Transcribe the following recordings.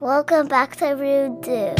Welcome back to Rude Dude.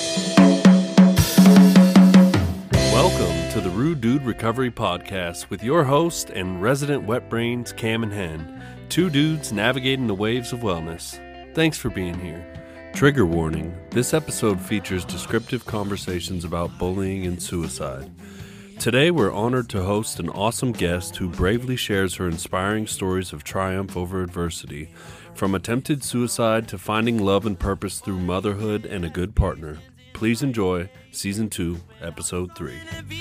Welcome to the Rude Dude Recovery Podcast with your host and resident wet brains, Cam and Hen. Two dudes navigating the waves of wellness. Thanks for being here. Trigger warning, this episode features descriptive conversations about bullying and suicide. Today we're honored to host an awesome guest who bravely shares her inspiring stories of triumph over adversity, from attempted suicide to finding love and purpose through motherhood and a good partner. Please enjoy Season 2, Episode 3.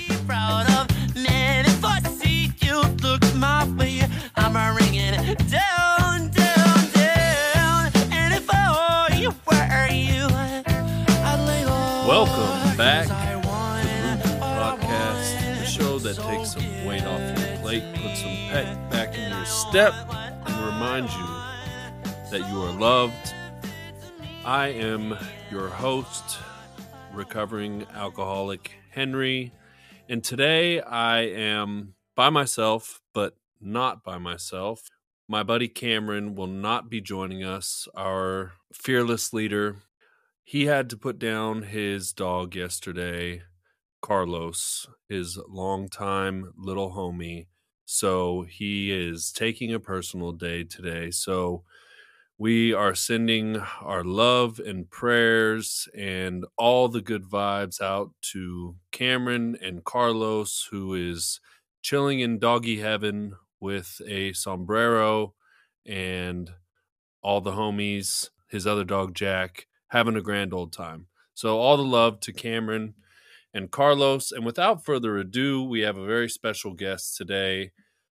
Welcome back to the Rude Dude Podcast, the show that takes some weight off your plate, puts some pep back in your step, and reminds you that you are loved. I am your host, recovering alcoholic Henry, and today I am by myself, but not by myself. My buddy Cameron will not be joining us, our fearless leader. He had to put down his dog yesterday, Carlos, his longtime little homie, so he is taking a personal day today. So we are sending our love and prayers and all the good vibes out to Cameron and Carlos, who is chilling in doggy heaven with a sombrero and all the homies, his other dog Jack, having a grand old time. So all the love to Cameron and Carlos. And without further ado, we have a very special guest today.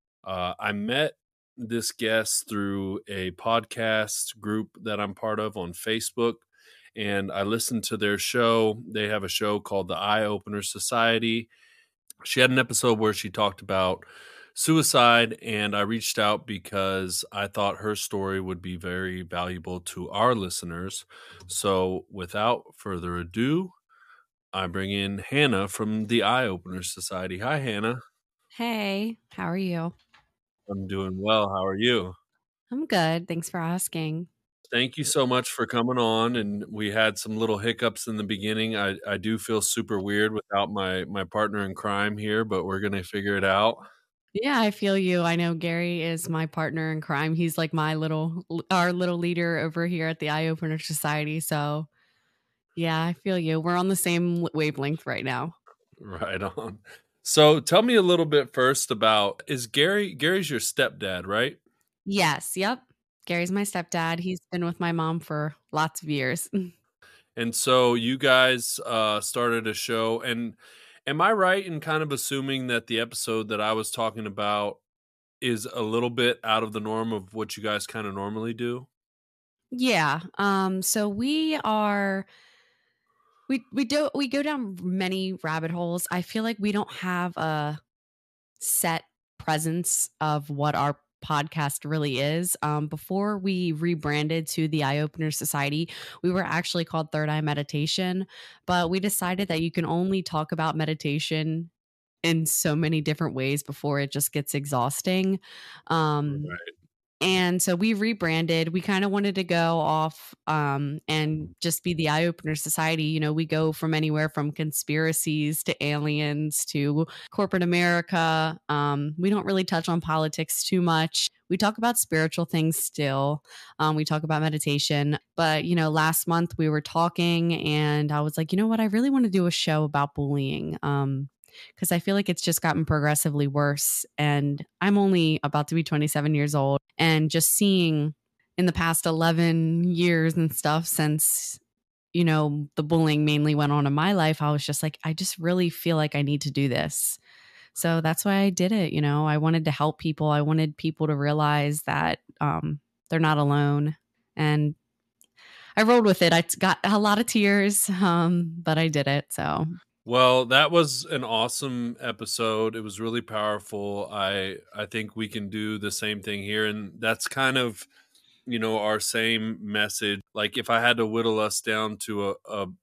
I met this guest through a podcast group that I'm part of on Facebook, and I listened to their show. They have a show called the Eye Opener Society. She had an episode where she talked about suicide, and I reached out because I thought her story would be very valuable to our listeners. So without further ado, I bring in Hannah from the Eye Opener Society. Hi, Hannah. Hey, how are you? I'm doing well. How are you? I'm good. Thanks for asking. Thank you so much for coming on. And we had some little hiccups in the beginning. I do feel super weird without my partner in crime here, but we're going to figure it out. Yeah, I feel you. I know Gary is my partner in crime. He's like our little leader over here at the Eye Opener Society. So yeah, I feel you. We're on the same wavelength right now. Right on. So tell me a little bit first about, Gary's your stepdad, right? Yes. Yep. Gary's my stepdad. He's been with my mom for lots of years. And so you guys started a show, and am I right in kind of assuming that the episode that I was talking about is a little bit out of the norm of what you guys kind of normally do? Yeah. So we go down many rabbit holes. I feel like we don't have a set presence of what our podcast really is. Before we rebranded to the Eye Opener Society, we were actually called Third Eye Meditation, but we decided that you can only talk about meditation in so many different ways before it just gets exhausting. Right. And so we rebranded. We kind of wanted to go off and just be the Eye Opener Society. You know, we go from anywhere from conspiracies to aliens to corporate America. We don't really touch on politics too much. We talk about spiritual things still. We talk about meditation. But, you know, last month we were talking and I was like, you know what? I really want to do a show about bullying. Because I feel like it's just gotten progressively worse. And I'm only about to be 27 years old. And just seeing in the past 11 years and stuff since, you know, the bullying mainly went on in my life, I was just like, I just really feel like I need to do this. So that's why I did it. You know, I wanted to help people. I wanted people to realize that they're not alone. And I rolled with it. I got a lot of tears, but I did it. So. Well, that was an awesome episode. It was really powerful. I think we can do the same thing here. And that's kind of, you know, our same message. Like if I had to whittle us down to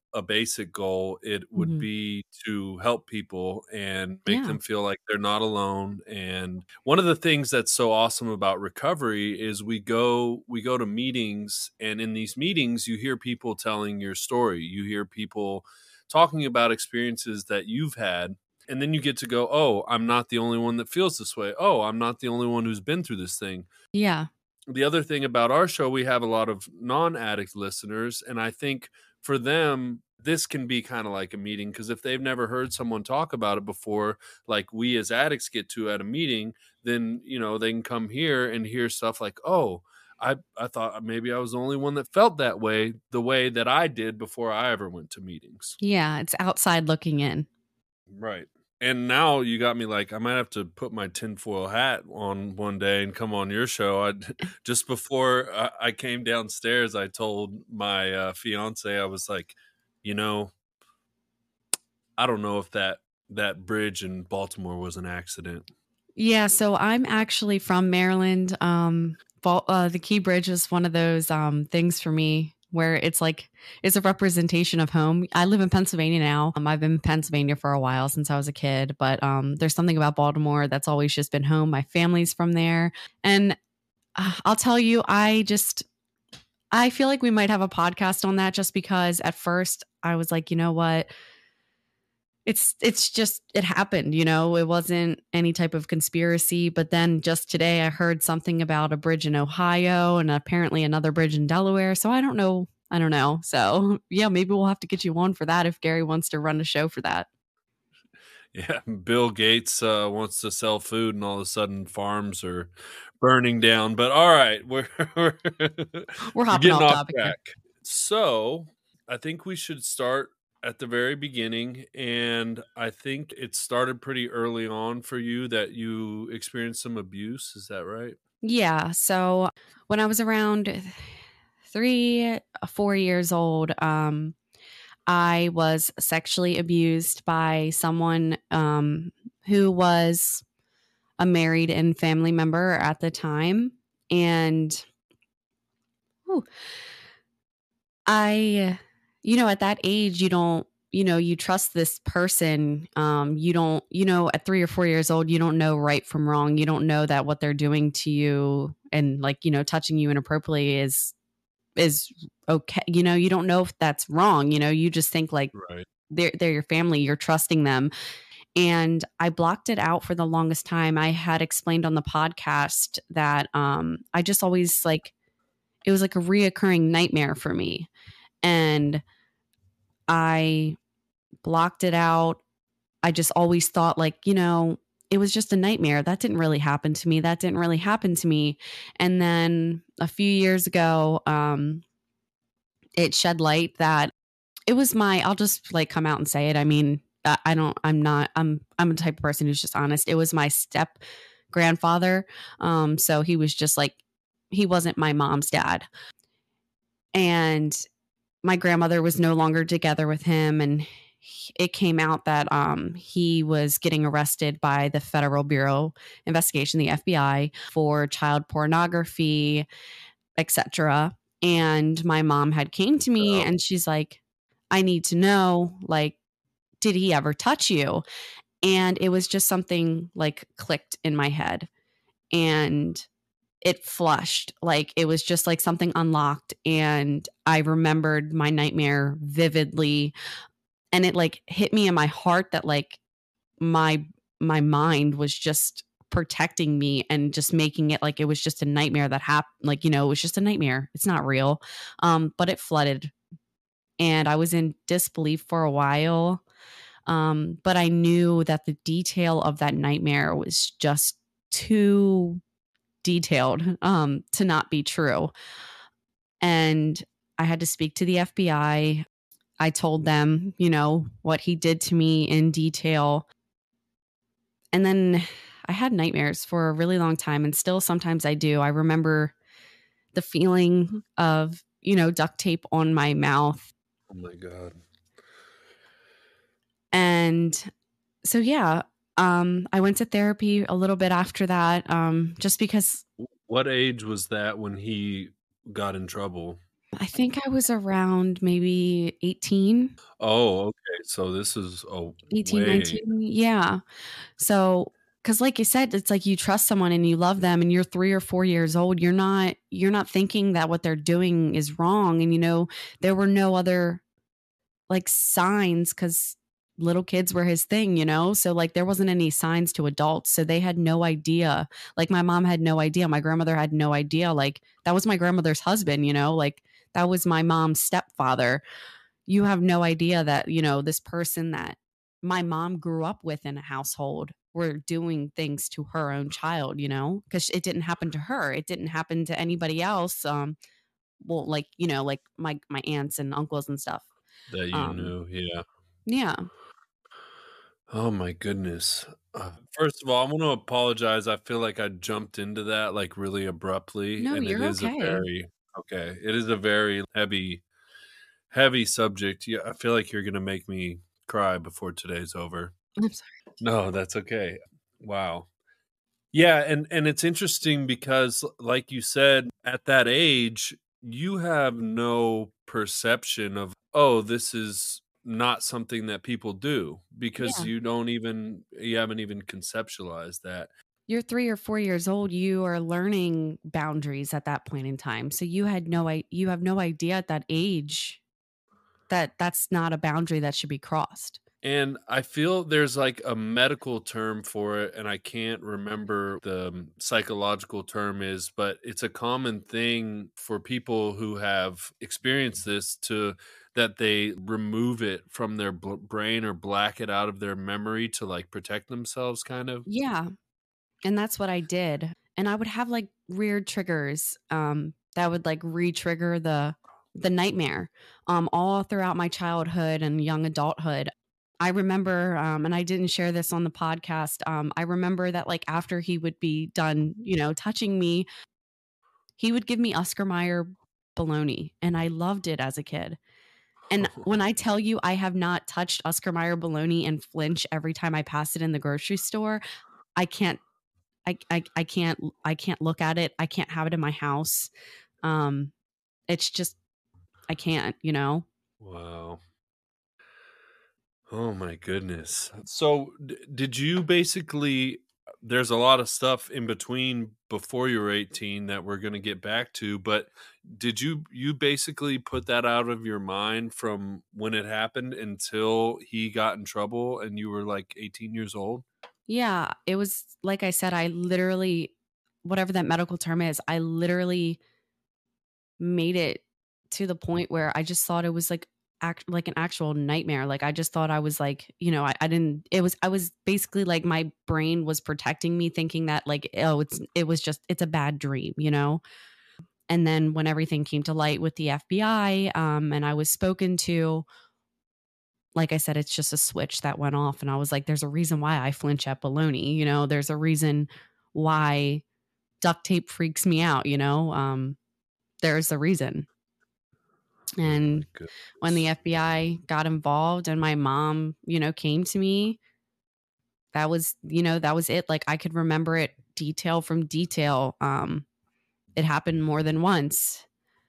a basic goal, it would Mhm. be to help people and make Yeah. them feel like they're not alone. And one of the things that's so awesome about recovery is we go to meetings, and in these meetings you hear people telling your story. You hear people talking about experiences that you've had, and then you get to go, "Oh, I'm not the only one that feels this way. Oh, I'm not the only one who's been through this thing." Yeah. The other thing about our show, we have a lot of non-addict listeners, and I think for them this can be kind of like a meeting, because if they've never heard someone talk about it before, like we as addicts get to at a meeting, then they can come here and hear stuff like, "Oh, I thought maybe I was the only one that felt that way, the way that I did before I ever went to meetings." Yeah. It's outside looking in. Right. And now you got me like, I might have to put my tinfoil hat on one day and come on your show. Just before I came downstairs, I told my fiance, I was like, I don't know if that bridge in Baltimore was an accident. Yeah. So I'm actually from Maryland. The Key Bridge is one of those things for me where it's like it's a representation of home. I live in Pennsylvania now. I've been in Pennsylvania for a while since I was a kid, but there's something about Baltimore that's always just been home. My family's from there, and I'll tell you, I feel like we might have a podcast on that, just because at first I was like, you know what? It's just it happened, it wasn't any type of conspiracy. But then just today I heard something about a bridge in Ohio and apparently another bridge in Delaware. So I don't know. So yeah, maybe we'll have to get you on for that if Gary wants to run a show for that. Yeah, Bill Gates wants to sell food, and all of a sudden farms are burning down. But all right, we're Hopping getting off off topic here. track. So I think we should start at the very beginning, and I think it started pretty early on for you that you experienced some abuse. Is that right? Yeah. So when I was around 4 years old, I was sexually abused by someone who was a married and family member at the time. And at that age, you trust this person. You don't, at 3 or 4 years old, you don't know right from wrong. You don't know that what they're doing to you and touching you inappropriately is okay. You don't know if that's wrong. You just think like Right. they're your family. You're trusting them. And I blocked it out for the longest time. I had explained on the podcast that I just always it was like a reoccurring nightmare for me. And I blocked it out. I just always thought it was just a nightmare. That didn't really happen to me. And then a few years ago, it shed light that it was I'll just come out and say it. I mean, I'm a type of person who's just honest. It was my step grandfather. So he was just he wasn't my mom's dad. And my grandmother was no longer together with him. And it came out that he was getting arrested by the Federal Bureau of Investigation, the FBI, for child pornography, etc. And my mom had came to me and she's like, I need to know, did he ever touch you? And it was just something clicked in my head and it flushed. It was just something unlocked. And I remembered my nightmare vividly. And it hit me in my heart that my mind was just protecting me and just making it it was just a nightmare that happened. It was just a nightmare. It's not real. But it flooded. And I was in disbelief for a while. But I knew that the detail of that nightmare was just too detailed to not be true. And I had to speak to the FBI. I told them, what he did to me in detail. And then I had nightmares for a really long time, and still sometimes I do. I remember the feeling of, duct tape on my mouth. Oh my God. And so, yeah, I went to therapy a little bit after that, just because. What age was that when he got in trouble? I think I was around maybe 18, Oh, okay. So this is 18, way. 19. Yeah. So, because like you said, it's like you trust someone and you love them and you're 3 or 4 years old. You're not thinking that what they're doing is wrong. And, there were no other like signs because little kids were his thing. So like there wasn't any signs to adults. So they had no idea. Like my mom had no idea. My grandmother had no idea. Like that was my grandmother's husband. Like that was my mom's stepfather. You have no idea that, this person that my mom grew up with in a household were doing things to her own child, because it didn't happen to her. It didn't happen to anybody else. Well, like my aunts and uncles and stuff. That you Um, knew, yeah. yeah. Oh my goodness. First of all, I want to apologize. I feel like I jumped into that like really abruptly, No, and it you're is a okay. very okay. It is a very heavy subject. Yeah, I feel like you're gonna make me cry before today's over. I'm sorry. No, that's okay. Wow. Yeah, and it's interesting because like you said, at that age, you have no perception of, "Oh, this is not something that people do," because Yeah. you haven't even conceptualized that. You're 3 or 4 years old. You are learning boundaries at that point in time. So you have no idea at that age that that's not a boundary that should be crossed. And I feel there's like a medical term for it, and I can't remember the psychological term is, but it's a common thing for people who have experienced this to that they remove it from their brain or black it out of their memory to like protect themselves, kind of. Yeah. And that's what I did. And I would have like weird triggers that would like re-trigger the nightmare all throughout my childhood and young adulthood. I remember and I didn't share this on the podcast. I remember that like after he would be done, touching me, he would give me Oscar Mayer bologna and I loved it as a kid. And when I tell you I have not touched Oscar Mayer bologna and flinch every time I pass it in the grocery store, I can't I can't look at it. I can't have it in my house. Um, it's just I can't. Wow. Oh my goodness. So, did you basically there's a lot of stuff in between before you were 18 that we're going to get back to, but did you basically put that out of your mind from when it happened until he got in trouble and you were like 18 years old? Yeah, it was like I said, I literally whatever that medical term is, I literally made it to the point where I just thought it was like an actual nightmare. Like I just thought I was like, I didn't I was basically like my brain was protecting me thinking that like, oh, it's a bad dream. And then when everything came to light with the FBI, and I was spoken to, like I said, it's just a switch that went off. And I was like, there's a reason why I flinch at bologna. There's a reason why duct tape freaks me out. There's a reason. Oh my And when the goodness. FBI got involved and my mom, came to me, that was it. Like I could remember it detail from detail. It happened more than once.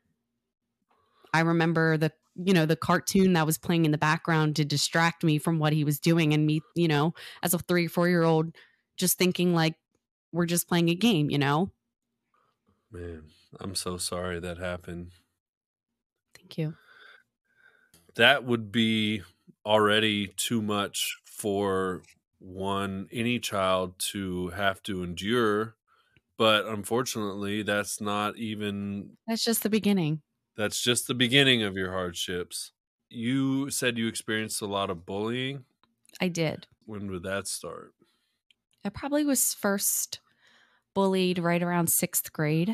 I remember the cartoon that was playing in the background to distract me from what he was doing and me, as a 3 or 4 year old, just thinking like we're just playing a game. Man, I'm so sorry that happened. Thank you. That would be already too much for any child to have to endure, but unfortunately, That's just the beginning. that's just the beginning of your hardships. You said you experienced a lot of bullying. I did. When would that start? I probably was first bullied right around 6th grade.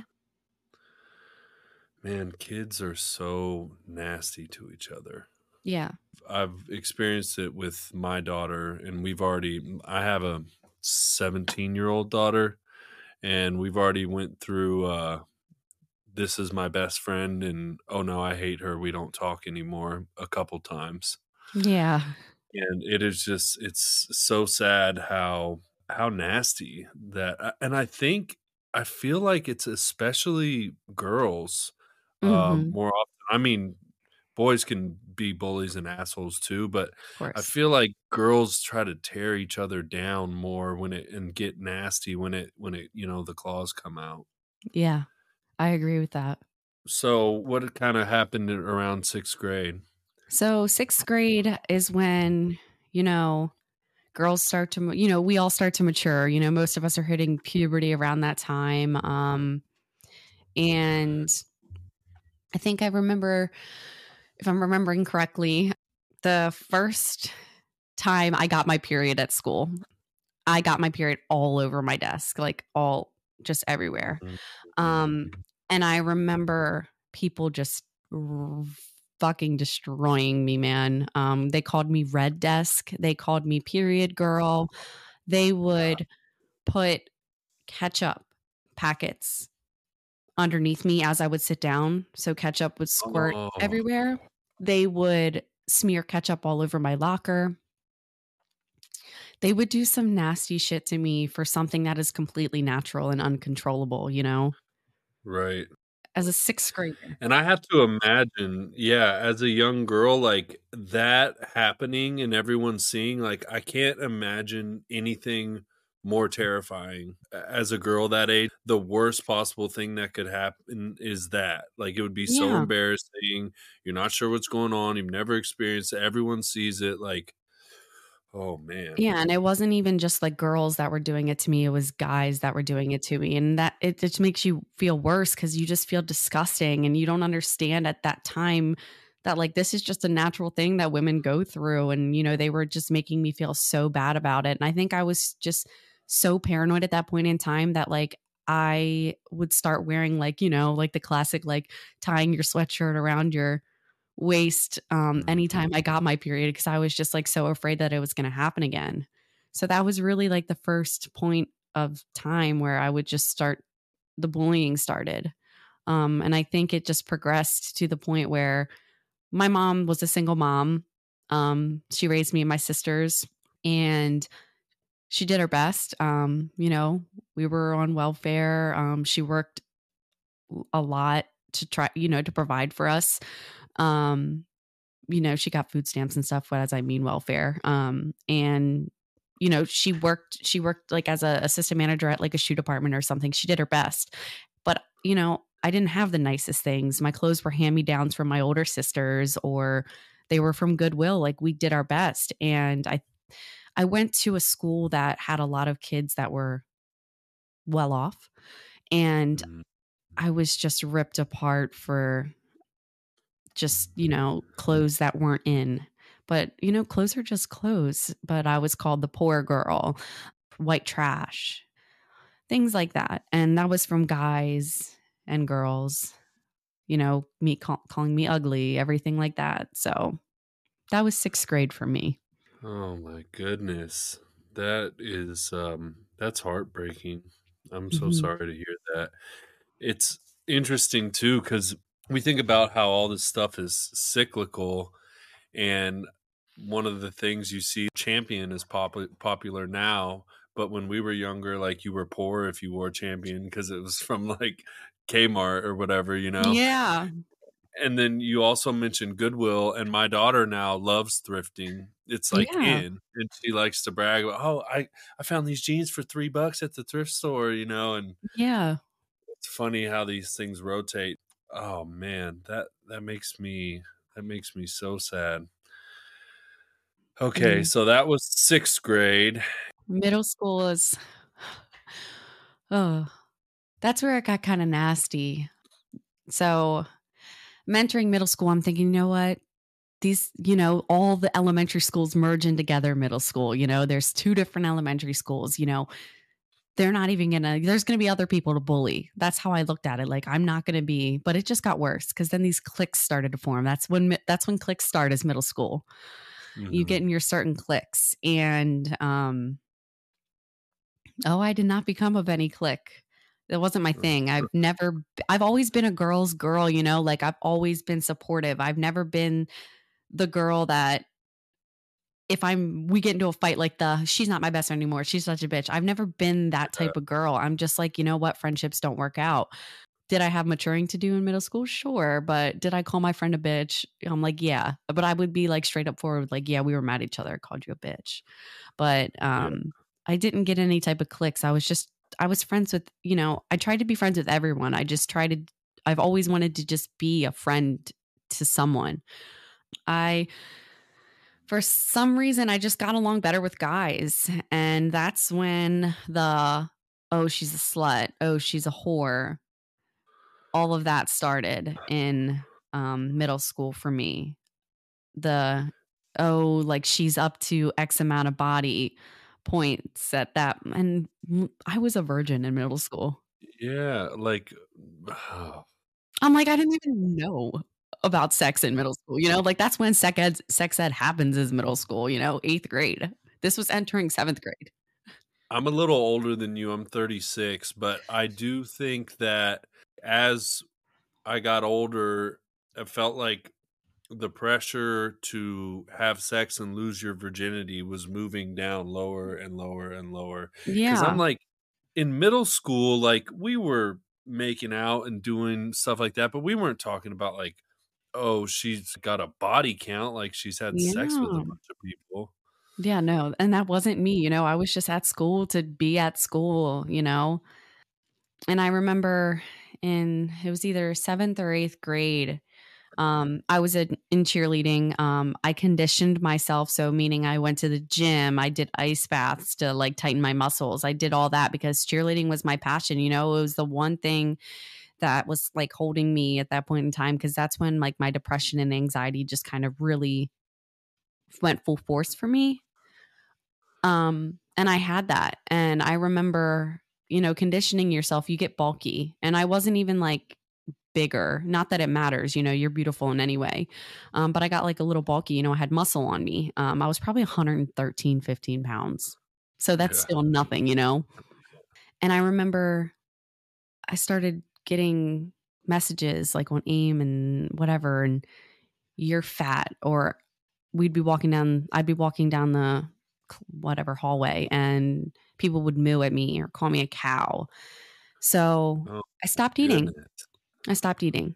Man, kids are so nasty to each other. Yeah. I've experienced it with my daughter, and I have a 17-year-old daughter, and we've already went through this is my best friend, and oh no, I hate her, we don't talk anymore a couple times. Yeah. And it's so sad how nasty that, and I feel like it's especially girls Mhm. more often I mean, boys can be bullies and assholes too, but Of I course. feel like girls try to tear each other down more and get nasty when it the claws come out. Yeah, I agree with that. So what kind of happened around 6th grade? So 6th grade is when, you know, girls start to, we all start to mature. Most of us are hitting puberty around that time. And I think I remember, if I'm remembering correctly, the first time I got my period at school, I got my period all over my desk, like all just everywhere. Um, and I remember people just fucking destroying me, man. They called me red desk. They called me period girl. They would put ketchup packets underneath me as I would sit down. So ketchup would squirt Oh, everywhere. They would smear ketchup all over my locker. They would do some nasty shit to me for something that is completely natural and uncontrollable, right. as a sixth grader. And I have to imagine, yeah, as a young girl, like that happening and everyone seeing, like I can't imagine anything more terrifying as a girl that age. The worst possible thing that could happen is that. Like it would be so Yeah. embarrassing. You're not sure what's going on. You've never experienced it. Everyone sees it. Like, oh man. Yeah, and it wasn't even just like girls that were doing it to me, it was guys that were doing it to me. And that it just makes you feel worse because you just feel disgusting and you don't understand at that time that like this is just a natural thing that women go through. And, they were just making me feel so bad about it. And I think I was just so paranoid at that point in time that like I would start wearing like, like the classic like tying your sweatshirt around your waste anytime I got my period because I was just like so afraid that it was going to happen again. So that was really like the first point of time where I would just start the bullying started. And I think it just progressed to the point where my mom was a single mom. She raised me and my sisters and she did her best. We were on welfare. She worked a lot to try, to provide for us. Um, she got food stamps and stuff, but as I mean welfare. And she worked like as a assistant manager at like a shoe department or something. She did her best. But, I didn't have the nicest things. My clothes were hand-me-downs from my older sisters or they were from Goodwill. Like we did our best. And I went to a school that had a lot of kids that were well off. And Mhm. I was just ripped apart for just, clothes that weren't in. But, clothes are just clothes. But I was called the poor girl, white trash, things like that. And that was from guys and girls, me calling me ugly, everything like that. So that was sixth grade for me. Oh my goodness. That's heartbreaking. I'm so Mhm. sorry to hear that. It's interesting too cuz we think about how all this stuff is cyclical and one of the things you see Champion is popular now, but when we were younger like you were poor if you wore Champion because it was from like Kmart or whatever. Yeah. And then you also mentioned Goodwill, and my daughter now loves thrifting. It's like Yeah. and she likes to brag about, "Oh, I found these jeans for $3 at the thrift store," and Yeah. it's funny how these things rotate. Oh man, that makes me so sad. Okay, Yeah. so that was 6th grade. Middle school is, oh, that's where it got kind of nasty. So, mentoring middle school, I'm thinking, you know what? These, all the elementary schools merging together middle school, there's two different elementary schools, they're not even there's gonna be other people to bully. That's how I looked at it. Like, I'm not gonna be, but it just got worse because then these cliques started to form. That's when cliques start as middle school. You Mhm. get in your certain cliques. And I did not become of any clique. That wasn't my thing. I've always been a girl's girl, like I've always been supportive. I've never been the girl that if we get into a fight like she's not my best friend anymore. She's such a bitch. I've never been that type of girl. I'm just like, you know what? Friendships don't work out. Did I have maturing to do in middle school? Sure. But did I call my friend a bitch? I'm like, yeah. But I would be like straight up forward, like, yeah, we were mad at each other. I called you a bitch. But Yeah. I didn't get any type of clicks. I was friends with, I tried to be friends with everyone. I've always wanted to just be a friend to someone. For some reason, I just got along better with guys. And that's when oh, she's a slut. Oh, she's a whore. All of that started in middle school for me. Like she's up to X amount of body points at that. And I was a virgin in middle school. Yeah, like, I'm like, I didn't even know about sex in middle school, like that's when sex ed happens is middle school, 8th grade. This was entering 7th grade. I'm a little older than you. I'm 36, but I do think that as I got older, I felt like the pressure to have sex and lose your virginity was moving down lower and lower and lower. Because I'm Yeah. like, in middle school, like we were making out and doing stuff like that, but we weren't talking about like, oh, she's got a body count, like she's had sex with a Yeah. bunch of people. Yeah, no, and that wasn't me, I was just at school to be at school. And I remember it was either 7th or 8th grade. I was in cheerleading. I conditioned myself. So meaning I went to the gym, I did ice baths to like tighten my muscles. I did all that because cheerleading was my passion. It was the one thing that was like holding me at that point in time. Cause that's when like my depression and anxiety just kind of really went full force for me. And I had that. And I remember, conditioning yourself, you get bulky. And I wasn't even like bigger. Not that it matters, you're beautiful in any way. But I got like a little bulky, I had muscle on me. I was probably 113, 15 pounds. So that's Yeah. still nothing. And I remember I started getting messages like on AIM and whatever, and you're fat, or I'd be walking down the whatever hallway and people would moo at me or call me a cow. So Oh, I stopped eating. goodness. I stopped eating.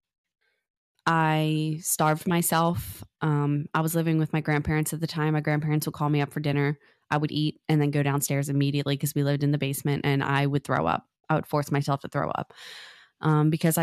I starved myself. I was living with my grandparents at the time. My grandparents would call me up for dinner. I would eat and then go downstairs immediately because we lived in the basement, and I would throw up. I would force myself to throw up because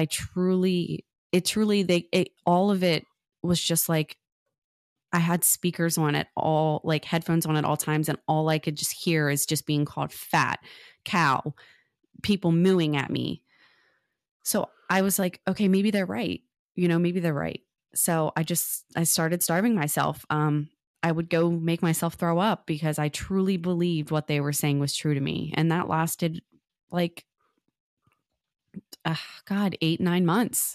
all of it was just like I had speakers on at all, like headphones on at all times, and all I could just hear is just being called fat, cow, people mooing at me. So I was like, okay, maybe they're right. Maybe they're right. So I started starving myself. I would go make myself throw up because I truly believed what they were saying was true to me. And that lasted like, 8-9 months.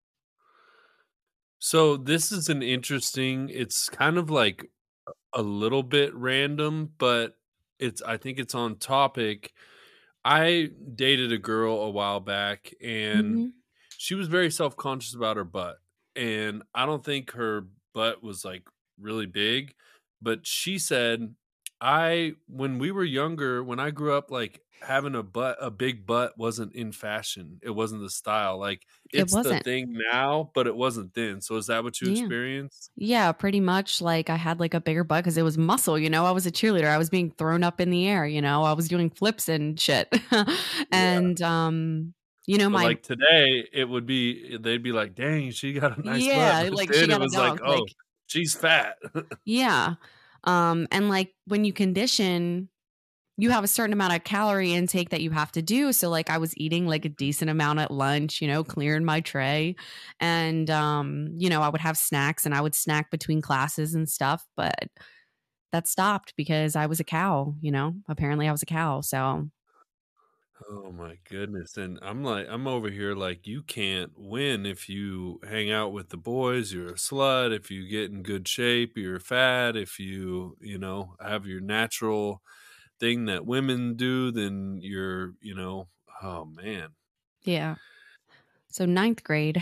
So this is it's kind of like a little bit random, but I think it's on topic. I dated a girl a while back and Mm-hmm. she was very self-conscious about her butt. And I don't think her butt was like really big, but she said, when we were younger, when I grew up, like having a big butt wasn't in fashion. It wasn't the style. Like It it's the wasn't. thing now, but it wasn't then. So is that what you Yeah. experienced? Yeah, pretty much. Like I had like a bigger butt because it was muscle. I was a cheerleader. I was being thrown up in the air. I was doing flips and shit. Yeah. And But my like today, they'd be like, "Dang, she got a nice butt." yeah, But like she then it got a was like, dunk. "Oh, Like she's fat." yeah. And like when you condition, you have a certain amount of calorie intake that you have to do. So like I was eating like a decent amount at lunch, clearing my tray. And I would have snacks and I would snack between classes and stuff, but that stopped because I was a cow, Apparently I was a cow. So Oh my goodness. And I'm over here like, you can't win if you hang out with the boys, you're a slut. If you get in good shape, you're fat. If you have your natural thing that women do, then oh man. yeah. So 9th grade,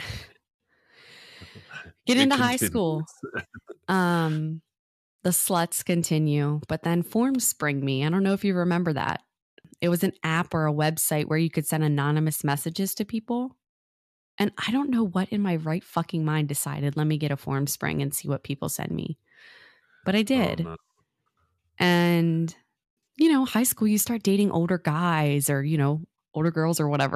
get It into high continues. school. The sluts continue, but then forms spring me. I don't know if you remember that. It was an app or a website where you could send anonymous messages to people. And I don't know what in my right fucking mind decided, let me get a Formspring and see what people send me. But I did. no. And, high school, you start dating older guys or, older girls or whatever,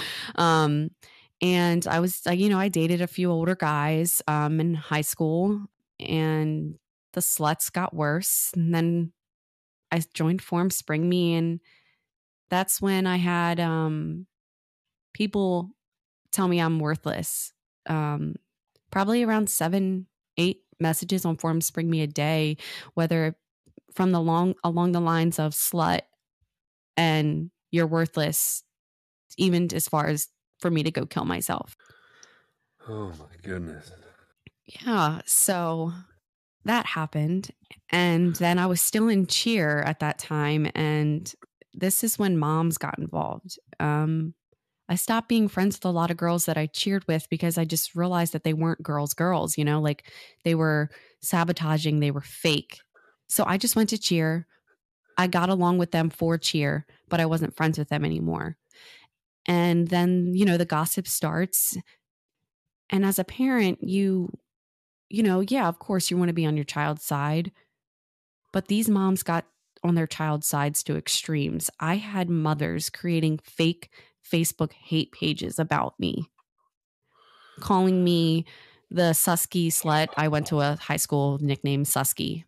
and I was, I dated a few older guys in high school, and the sluts got worse. And then I joined Formspring Me, and that's when I had people tell me I'm worthless. Probably around 7, 8 messages on Formspring Me a day, whether from along the lines of slut and you're worthless, even as far as for me to go kill myself. Oh my goodness. Yeah, so that happened. And then I was still in cheer at that time. And this is when moms got involved. I stopped being friends with a lot of girls that I cheered with because I just realized that they weren't girls, like they were sabotaging, they were fake. So I just went to cheer. I got along with them for cheer, but I wasn't friends with them anymore. And then, the gossip starts. And as a parent, yeah, of course you want to be on your child's side, but these moms got on their child's sides to extremes. I had mothers creating fake Facebook hate pages about me, calling me the Susky slut. I went to a high school nicknamed Susky.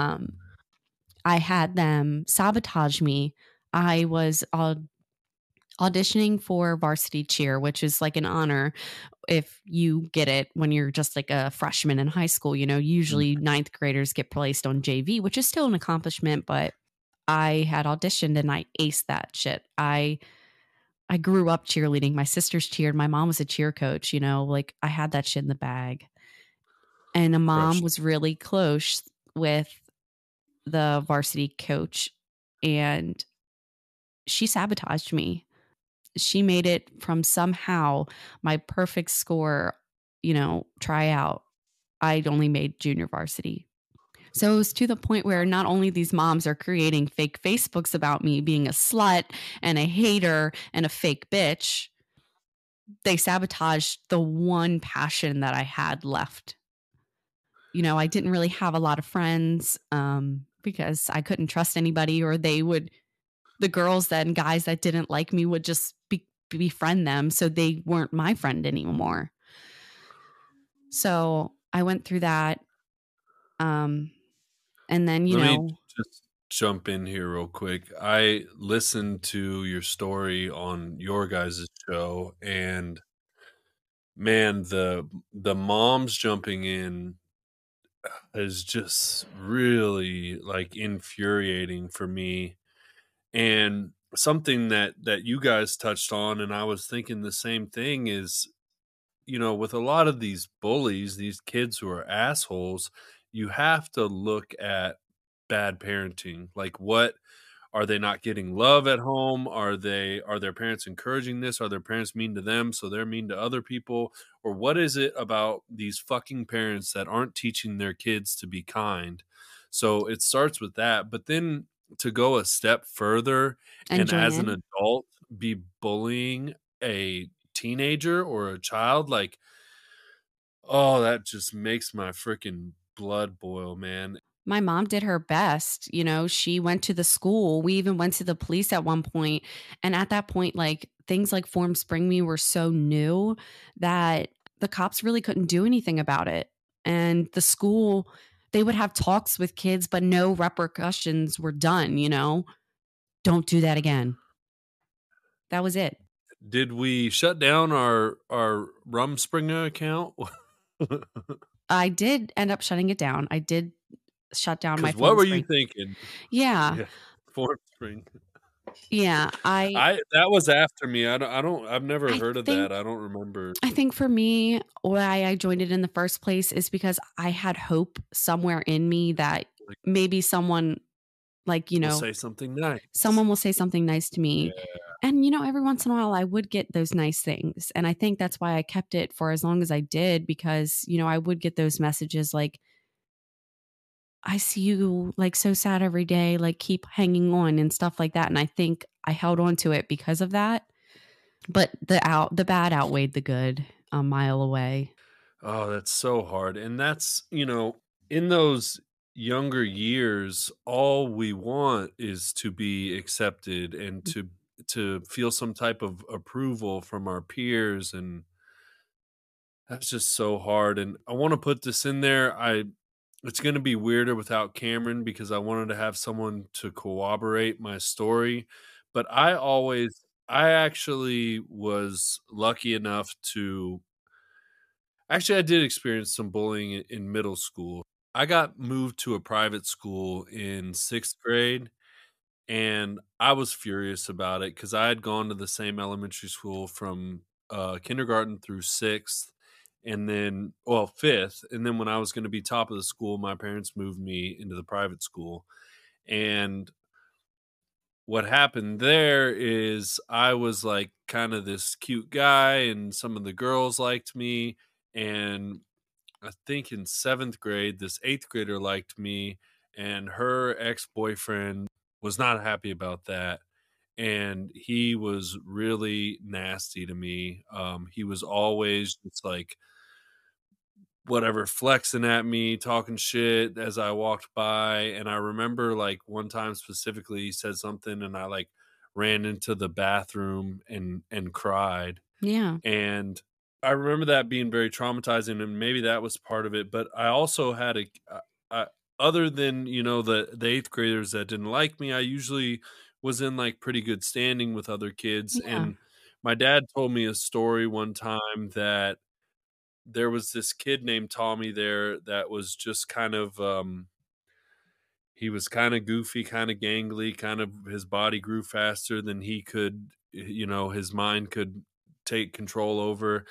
I had them sabotage me. I was auditioning for varsity cheer, which is like an honor if you get it when you're just like a freshman in high school. Usually ninth graders get placed on JV, which is still an accomplishment, but I had auditioned and I aced that shit. I grew up cheerleading. My sisters cheered. My mom was a cheer coach, like I had that shit in the bag. And a mom was really close with the varsity coach, and she sabotaged me. She made it from somehow my perfect score, tryout. I'd only made junior varsity. So it was to the point where not only these moms are creating fake Facebooks about me being a slut and a hater and a fake bitch, they sabotaged the one passion that I had left. I didn't really have a lot of friends because I couldn't trust anybody, or the girls and guys that didn't like me would just befriend them. So they weren't my friend anymore. So I went through that. And then, Let me just jump in here real quick. I listened to your story on your guys' show, and man, the moms jumping in is just really like infuriating for me. And something that you guys touched on, and I was thinking the same thing, is with a lot of these bullies, these kids who are assholes, you have to look at bad parenting. Like, what are they not getting love at home? Are their parents encouraging this? Are their parents mean to them so they're mean to other people? Or what is it about these fucking parents that aren't teaching their kids to be kind? So it starts with that, but then to go a step further and as an adult be bullying a teenager or a child, like, oh, that just makes my freaking blood boil, man. My mom did her best. She went to the school. We even went to the police at one point. And at that point, like, things like Formspring Me were so new that the cops really couldn't do anything about it. And the school, they would have talks with kids, but no repercussions were done, Don't do that again. That was it. Did we shut down our Rumspringa account? I did end up shutting it down. I did shut down my. What were you thinking? Yeah. Formspring. Yeah, that was after me. I've never heard of that. I don't remember. I think for me, why I joined it in the first place is because I had hope somewhere in me that maybe someone, like, will say something nice. Someone will say something nice to me. Yeah. And, every once in a while I would get those nice things. And I think that's why I kept it for as long as I did, because, I would get those messages like, I see you like so sad every day, like keep hanging on and stuff like that. And I think I held on to it because of that. But the bad outweighed the good. a mile away. Oh, that's so hard. And that's, in those younger years, all we want is to be accepted and to feel some type of approval from our peers, and that's just so hard. And I want to put this in there. It's going to be weirder without Cameron because I wanted to have someone to corroborate my story, but I actually was lucky enough to actually, I did experience some bullying in middle school. I got moved to a private school in 6th grade, and I was furious about it because I had gone to the same elementary school from, kindergarten through 6th, and then 5th, and then when I was gonna be top of the school, my parents moved me into the private school, and what happened there is I was, like, kinda this cute guy, and some of the girls liked me, and I think in 7th grade, this 8th grader liked me, and her ex-boyfriend was not happy about that, and he was really nasty to me. He was always just like, whatever, flexing at me, talking shit as I walked by, and I remember, like, one time specifically, he said something, and I, like, ran into the bathroom and cried. Yeah. And I remember that being very traumatizing, and maybe that was part of it, but I also had other than, the 8th graders that didn't like me, I usually was in, like, pretty good standing with other kids, Yeah. and my dad told me a story one time that there was this kid named Tommy there that was just kind of, he was kinda goofy, kinda gangly, kind of his body grew faster than he could, his mind could take control over,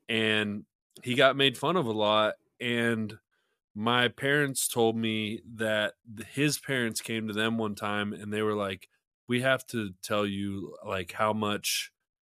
and he got made fun of a lot, and my parents told me that his parents came to them one time and they were like, "We have to tell you, like, how much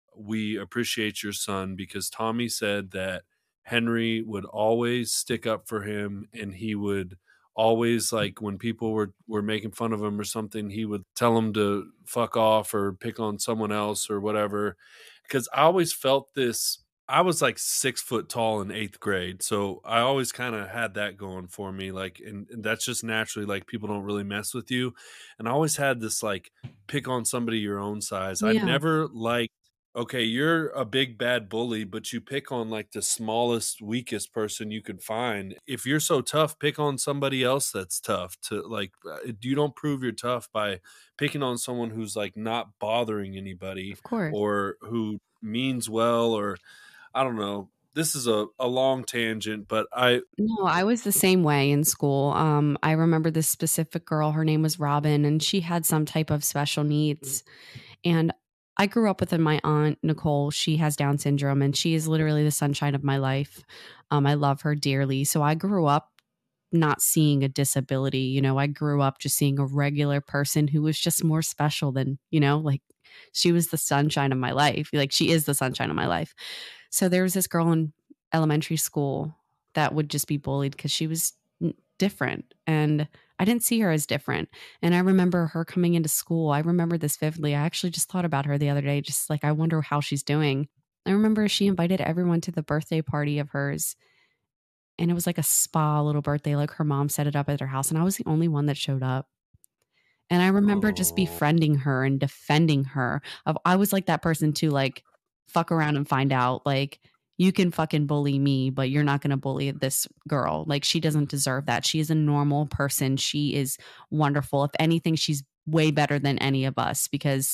we appreciate your son because Tommy said that Henry would always stick up for him and he would always, like, when people were making fun of him or something, he would tell them to fuck off or pick on someone else or whatever." Because I always felt this. I was like 6 foot tall in 8th grade, so I always kind of had that going for me. Like, and that's just naturally, like, people don't really mess with you, and I always had this, like, pick on somebody your own size. I Yeah. never liked, okay, you're a big bad bully, but you pick on, like, the smallest, weakest person you could find. If you're so tough, pick on somebody else that's tough. To like, you don't prove you're tough by picking on someone who's, like, not bothering anybody Of course. or who means well, or I don't know. This is a long tangent, but No, I was the same way in school. I remember this specific girl, her name was Robin, and she had some type of special needs. And I grew up with my aunt, Nicole. She has Down syndrome, and she is literally the sunshine of my life. I love her dearly. So I grew up not seeing a disability. I grew up just seeing a regular person who was just more special than, like she was the sunshine of my life. Like she is the sunshine of my life. So there was this girl in elementary school that would just be bullied because she was different. And I didn't see her as different. And I remember her coming into school. I remember this vividly. I actually just thought about her the other day, just like, I wonder how she's doing. I remember she invited everyone to the birthday party of hers. And it was like a spa little birthday, like her mom set it up at her house. And I was the only one that showed up. And I remember just oh, befriending her and defending her. I was like that person too, like fuck around and find out. Like you can fucking bully me, but you're not going to bully this girl. Like she doesn't deserve that. She is a normal person. She is wonderful. If anything, she's way better than any of us because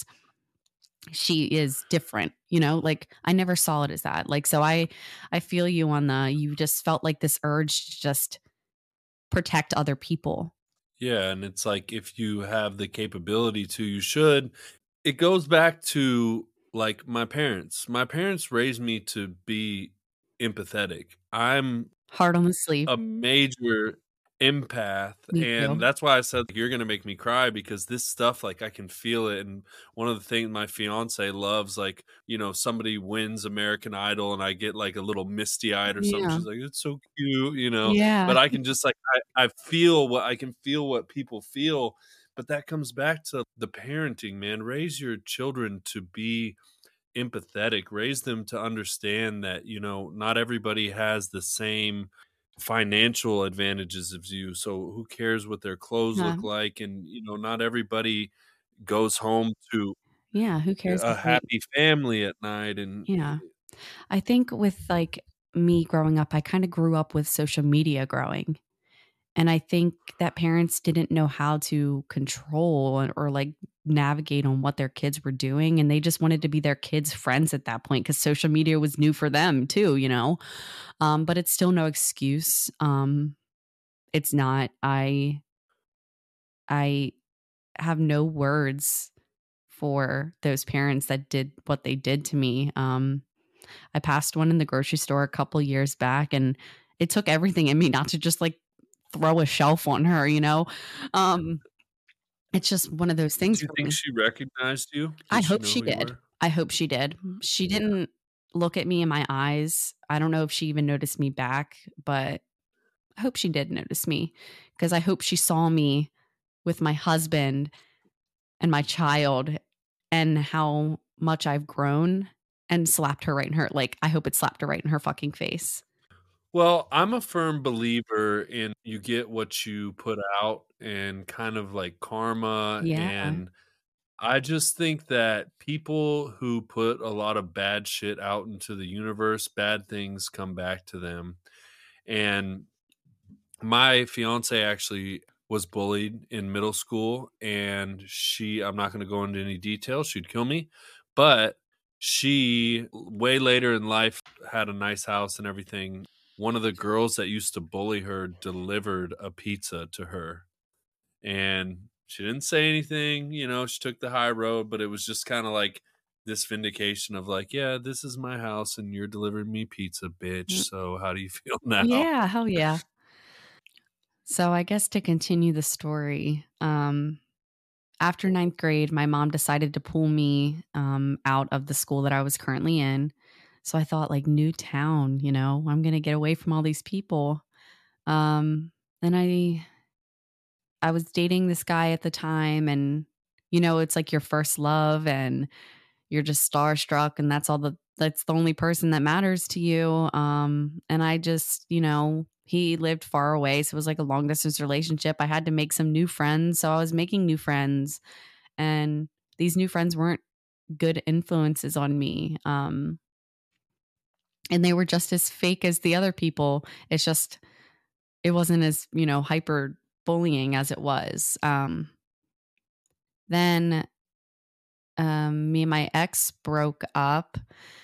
she is different, like I never saw it as that. Like, so I feel you on you just felt like this urge to just protect other people. yeah, and it's like if you have the capability to, you should. It goes back to, like, my parents. My parents raised me to be empathetic. I'm Hard on the sleeve. a major empath, Me and too. that's why I said, like, you're gonna make me cry because this stuff, like, I can feel it, and one of the things my fiance loves, like, somebody wins American Idol and I get, like, a little misty-eyed or something, Yeah. she's like, "It's so cute," Yeah. but I can just, like, I can feel what people feel, but that comes back to the parenting, man. Raise your children to be empathetic, raise them to understand that, not everybody has the same financial advantages as you. So who cares what their clothes Yeah. look like? And, not everybody goes home to Yeah, who cares a if they happy family at night. And yeah. I think with, like, me growing up, I kinda grew up with social media growing, and I think that parents didn't know how to control or, like, navigate on what their kids were doing, and they just wanted to be their kids' friends at that point because social media was new for them too, you know? But it's still no excuse. It's not. I have no words for those parents that did what they did to me. I passed one in the grocery store a couple years back, and it took everything in me not to just, like, throw a shelf on her, you know? Um, it's just one of those do things you for think me. she recognized you? I Did she hope know she who you did. were? I hope she did. She didn't look at me in my eyes. I don't know if she even noticed me back, but I hope she did notice me because I hope she saw me with my husband and my child and how much I've grown and slapped her right in her like, I hope it slapped her right in her fucking face. Well, I'm a firm believer in you get what you put out and kind of like karma. Yeah. And I just think that people who put a lot of bad shit out into the universe, bad things come back to them. And my fiance actually was bullied in middle school, and I'm not going to go into any details, she'd kill me, but she way later in life had a nice house and everything. One of the girls that used to bully her delivered a pizza to her, and she didn't say anything, she took the high road, but it was just kind of like this vindication of like, yeah, this is my house and you're delivering me pizza, bitch. Mm, So how do you feel now? yeah, hell yeah. So I guess to continue the story, after ninth grade, my mom decided to pull me out of the school that I was currently in. So I thought, like, new town, I'm going to get away from all these people. Then I was dating this guy at the time, and it's like your first love, and you're just starstruck, and that's the only person that matters to you. And I just, he lived far away, so it was like a long distance relationship. I had to make some new friends, so I was making new friends, and these new friends weren't good influences on me. And they were just as fake as the other people. It's just it wasn't as, hyper bullying as it was. Then me and my ex broke up,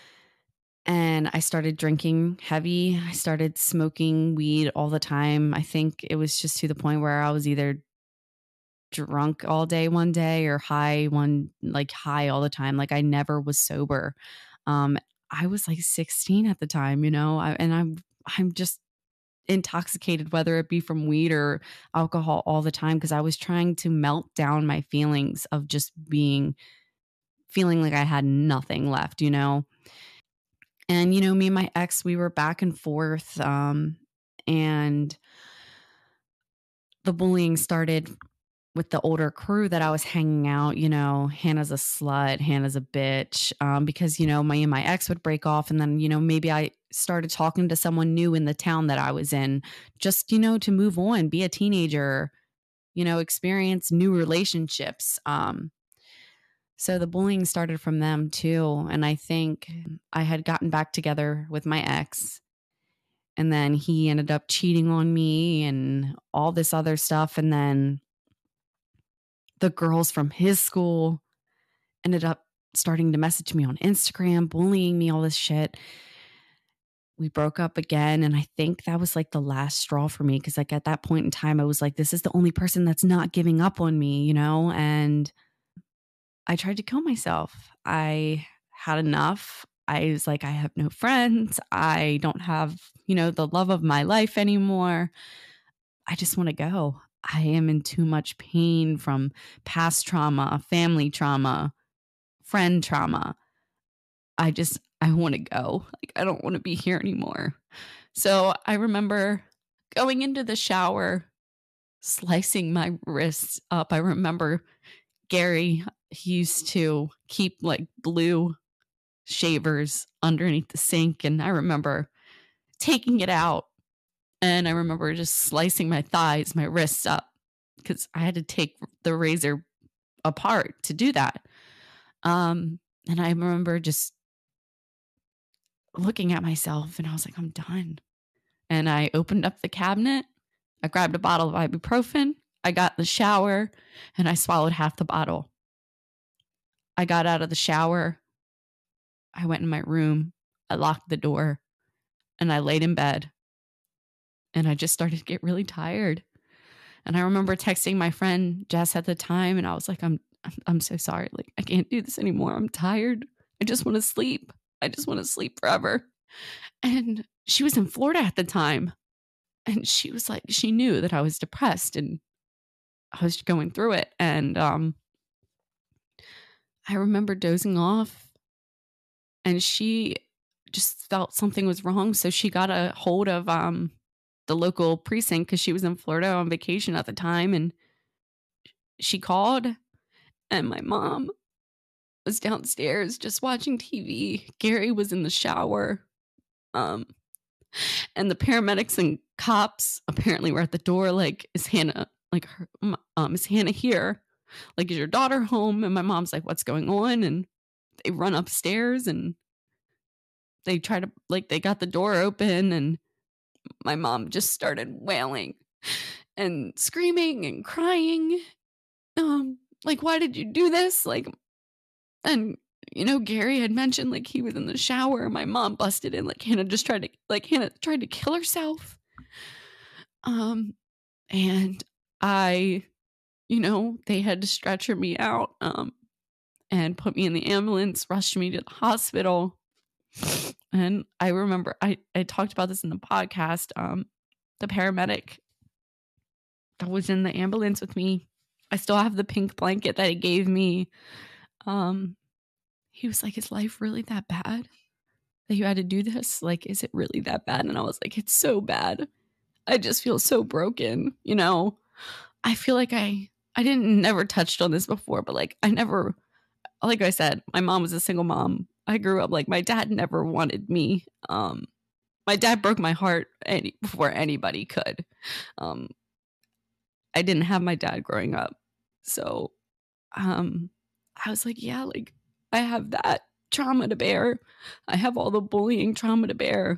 and I started drinking heavy. I started smoking weed all the time. I think it was just to the point where I was either drunk all day one day or high all the time. Like, I never was sober. Um, I was like 16 at the time, and I'm just intoxicated, whether it be from weed or alcohol all the time, because I was trying to melt down my feelings of just feeling like I had nothing left. And me and my ex, we were back and forth, and the bullying started with the older crew that I was hanging out. Hannah's a slut, Hannah's a bitch, because me and my ex would break off, and then maybe I started talking to someone new in the town that I was in, just to move on, be a teenager, experience new relationships. So the bullying started from them too. And I think I had gotten back together with my ex, and then he ended up cheating on me and all this other stuff. And then the girls from his school ended up starting to message me on Instagram, bullying me, all this shit. We broke up again. And I think that was like the last straw for me. Cause like at that point in time, I was like, this is the only person that's not giving up on me, And I tried to kill myself. I had enough. I was like, I have no friends. I don't have, the love of my life anymore. I just want to go. I am in too much pain from past trauma, family trauma, friend trauma. I want to go. Like, I don't want to be here anymore. So I remember going into the shower, slicing my wrists up. I remember Gary, he used to keep like blue shavers underneath the sink. And I remember taking it out. And I remember just slicing my thighs, my wrists up, because I had to take the razor apart to do that. And I remember just looking at myself and I was like, I'm done. And I opened up the cabinet. I grabbed a bottle of ibuprofen. I got in the shower and I swallowed half the bottle. I got out of the shower. I went in my room. I locked the door and I laid in bed. And I just started to get really tired. And I remember texting my friend Jess at the time, and I was like, I'm so sorry. Like, I can't do this anymore. I'm tired. I just want to sleep. I just want to sleep forever. And she was in Florida at the time. And she was like, she knew that I was depressed and I was going through it. And I remember dozing off, and she just felt something was wrong. So she got a hold of the local precinct, because she was in Florida on vacation at the time, and she called, and my mom was downstairs just watching TV. Gary was in the shower, and the paramedics and cops apparently were at the door, like, is Hannah, like, is Hannah here? Like, is your daughter home? And my mom's like, what's going on? And they run upstairs and they try to, like, they got the door open, and my mom just started wailing and screaming and crying. Like, why did you do this? Like, and, you know, Gary had mentioned, like, he was in the shower. My mom busted in, like, Hannah tried to kill herself. And I, you know, they had to stretcher me out, and put me in the ambulance, rushed me to the hospital. And I remember I talked about this in the podcast. The paramedic that was in the ambulance with me, I still have the pink blanket that he gave me. He was like, is life really that bad that you had to do this? Like, is it really that bad? And I was like, it's so bad. I just feel so broken. You know, I feel like I never touched on this before, but like, like I said, my mom was a single mom. I grew up, like, my dad never wanted me. My dad broke my heart before anybody could. I didn't have my dad growing up. So I was like, yeah, like, I have that trauma to bear. I have all the bullying trauma to bear.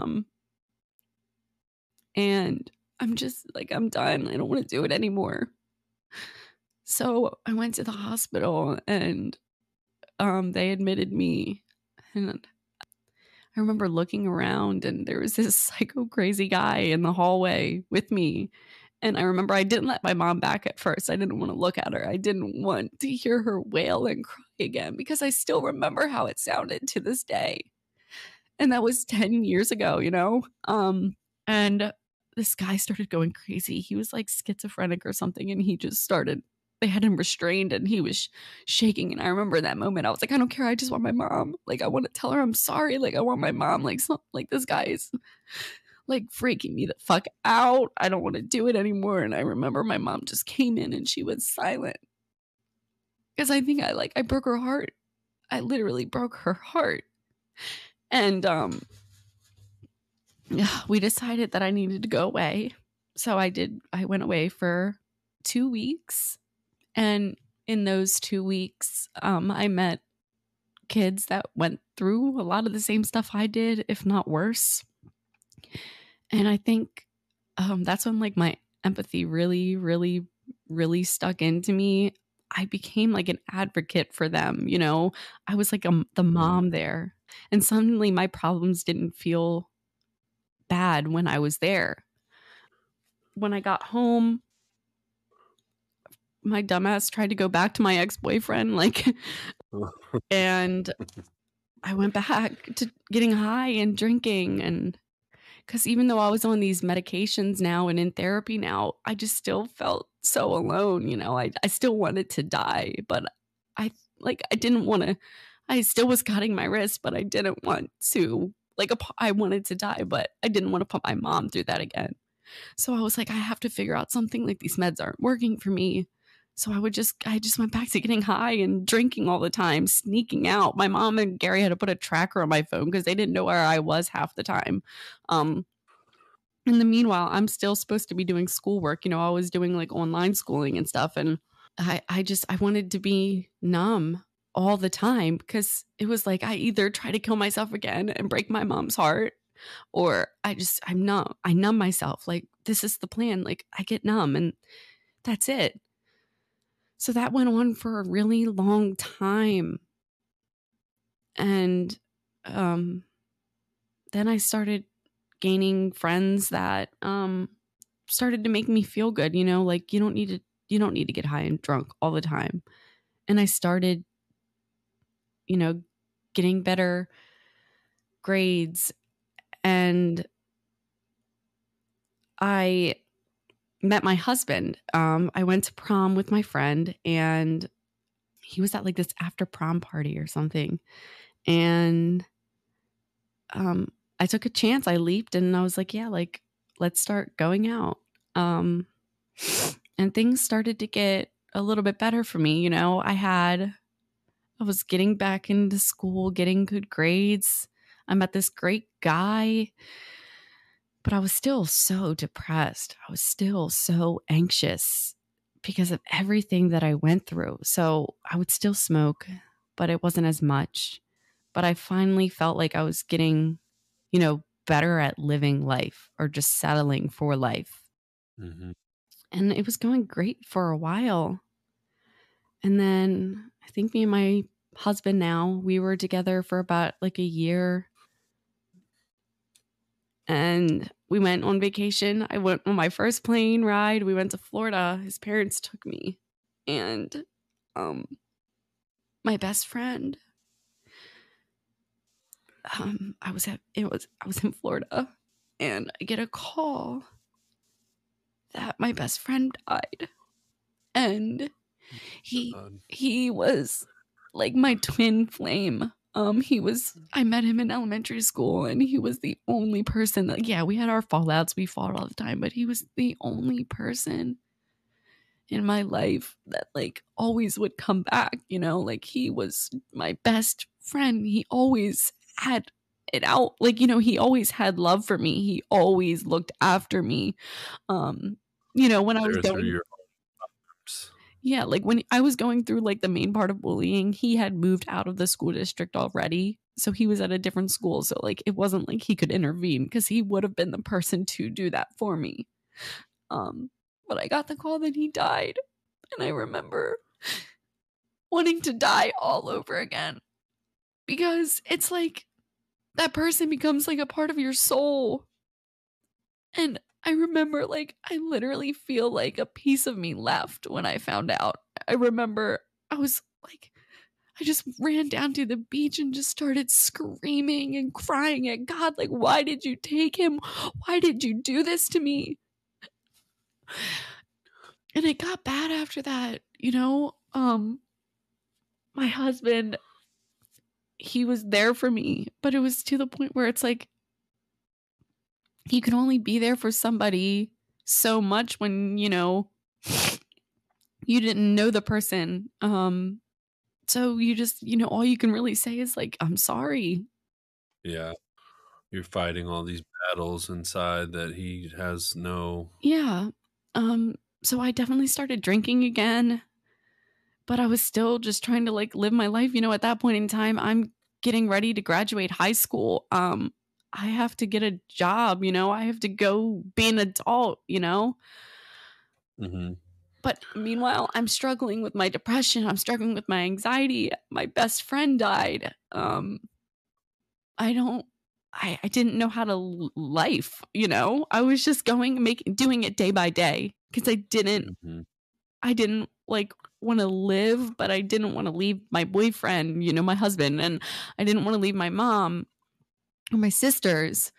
And I'm just like, I'm done. I don't want to do it anymore. So I went to the hospital, and they admitted me, and I remember looking around, and there was this psycho crazy guy in the hallway with me. And I remember I didn't let my mom back at first. I didn't want to look at her. I didn't want to hear her wail and cry again, because I still remember how it sounded to this day. And that was 10 years ago, you know? And this guy started going crazy. He was like schizophrenic or something, and he just started, they had him restrained, and he was shaking. And I remember that moment, I was like, I don't care. I just want my mom. Like, I want to tell her I'm sorry. Like, I want my mom. Like, this guy's like freaking me the fuck out. I don't want to do it anymore. And I remember my mom just came in, and she was silent, because I think I broke her heart. I literally broke her heart. And we decided that I needed to go away. So I went away for 2 weeks. And in those 2 weeks, I met kids that went through a lot of the same stuff I did, if not worse. And I think that's when, like, my empathy really, really, really stuck into me. I became like an advocate for them. You know, I was like the mom there. And suddenly my problems didn't feel bad when I was there. When I got home, my dumbass tried to go back to my ex-boyfriend, like, and I went back to getting high and drinking. And because even though I was on these medications now and in therapy now, I just still felt so alone. You know, I still wanted to die, but I didn't want to. I still was cutting my wrist, but I didn't want to. Like, I wanted to die, but I didn't want to put my mom through that again. So I was like, I have to figure out something. Like, these meds aren't working for me. So I just went back to getting high and drinking all the time, sneaking out. My mom and Gary had to put a tracker on my phone because they didn't know where I was half the time. In the meanwhile, I'm still supposed to be doing schoolwork. I was doing like online schooling and stuff. And I wanted to be numb all the time because it was like I either try to kill myself again and break my mom's heart, or I'm numb. I numb myself. Like, this is the plan. Like, I get numb and that's it. So that went on for a really long time. And then I started gaining friends that started to make me feel good, like you don't need to get high and drunk all the time. And I started, getting better grades, and I met my husband. I went to prom with my friend, and he was at like this after prom party or something. And I took a chance. I leaped and I was like, yeah, like, let's start going out. And things started to get a little bit better for me. I was getting back into school, getting good grades. I met this great guy, but I was still so depressed. I was still so anxious because of everything that I went through. So I would still smoke, but it wasn't as much. But I finally felt like I was getting, better at living life, or just settling for life. Mm-hmm. And it was going great for a while. And then I think me and my husband now, we were together for about like a year. And we went on vacation. I went on my first plane ride. We went to Florida. His parents took me. And my best friend, I was in Florida, and I get a call that my best friend died. And he was like my twin flame. I met him in elementary school, and he was the only person that, yeah, we had our fallouts. We fought all the time, but he was the only person in my life that like always would come back, like he was my best friend. He always had it out. Like, he always had love for me. He always looked after me. When I was going, yeah, like when I was going through like the main part of bullying, he had moved out of the school district already. So he was at a different school. So like, it wasn't like he could intervene, because he would have been the person to do that for me. But I got the call that he died. And I remember wanting to die all over again, because it's like that person becomes like a part of your soul. And I remember, like, I literally feel like a piece of me left when I found out. I remember I was like, I just ran down to the beach and just started screaming and crying at God, like, why did you take him? Why did you do this to me? And it got bad after that, my husband, he was there for me, but it was to the point where it's like, you can only be there for somebody so much when, you didn't know the person. So you just, all you can really say is like, I'm sorry. Yeah. You're fighting all these battles inside that he has no. Yeah. So I definitely started drinking again, but I was still just trying to like live my life. At that point in time, I'm getting ready to graduate high school. I have to get a job, I have to go be an adult, Mm-hmm. But meanwhile, I'm struggling with my depression. I'm struggling with my anxiety. My best friend died. I didn't know how to life, I was just doing it day by day, because I didn't like want to live, but I didn't want to leave my boyfriend, my husband, and I didn't want to leave my mom or my sisters.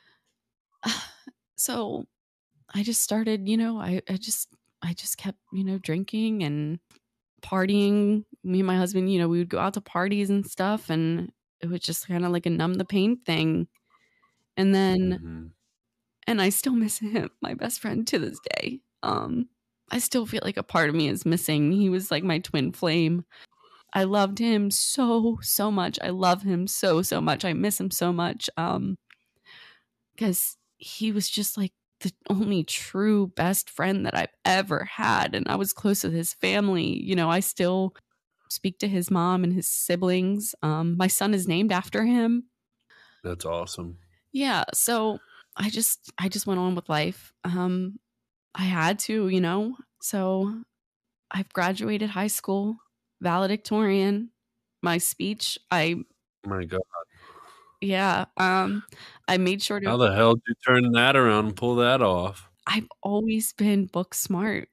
So I just started, I just kept, drinking and partying. Me and my husband, we would go out to parties and stuff, and it was just kind of like a numb the pain thing. And then, and I still miss him, my best friend, to this day. I still feel like a part of me is missing. He was like my twin flame. I loved him so much. I love him so much. I miss him so much. Because he was just like the only true best friend that I've ever had. And I was close with his family. You know, I still speak to his mom and his siblings. My son is named after him. That's awesome. Yeah. So I just went on with life. I had to, you know. So I've graduated high school, valedictorian. My speech, My God. Yeah. I made sure to. How the hell did you turn that around and pull that off? I've always been book smart.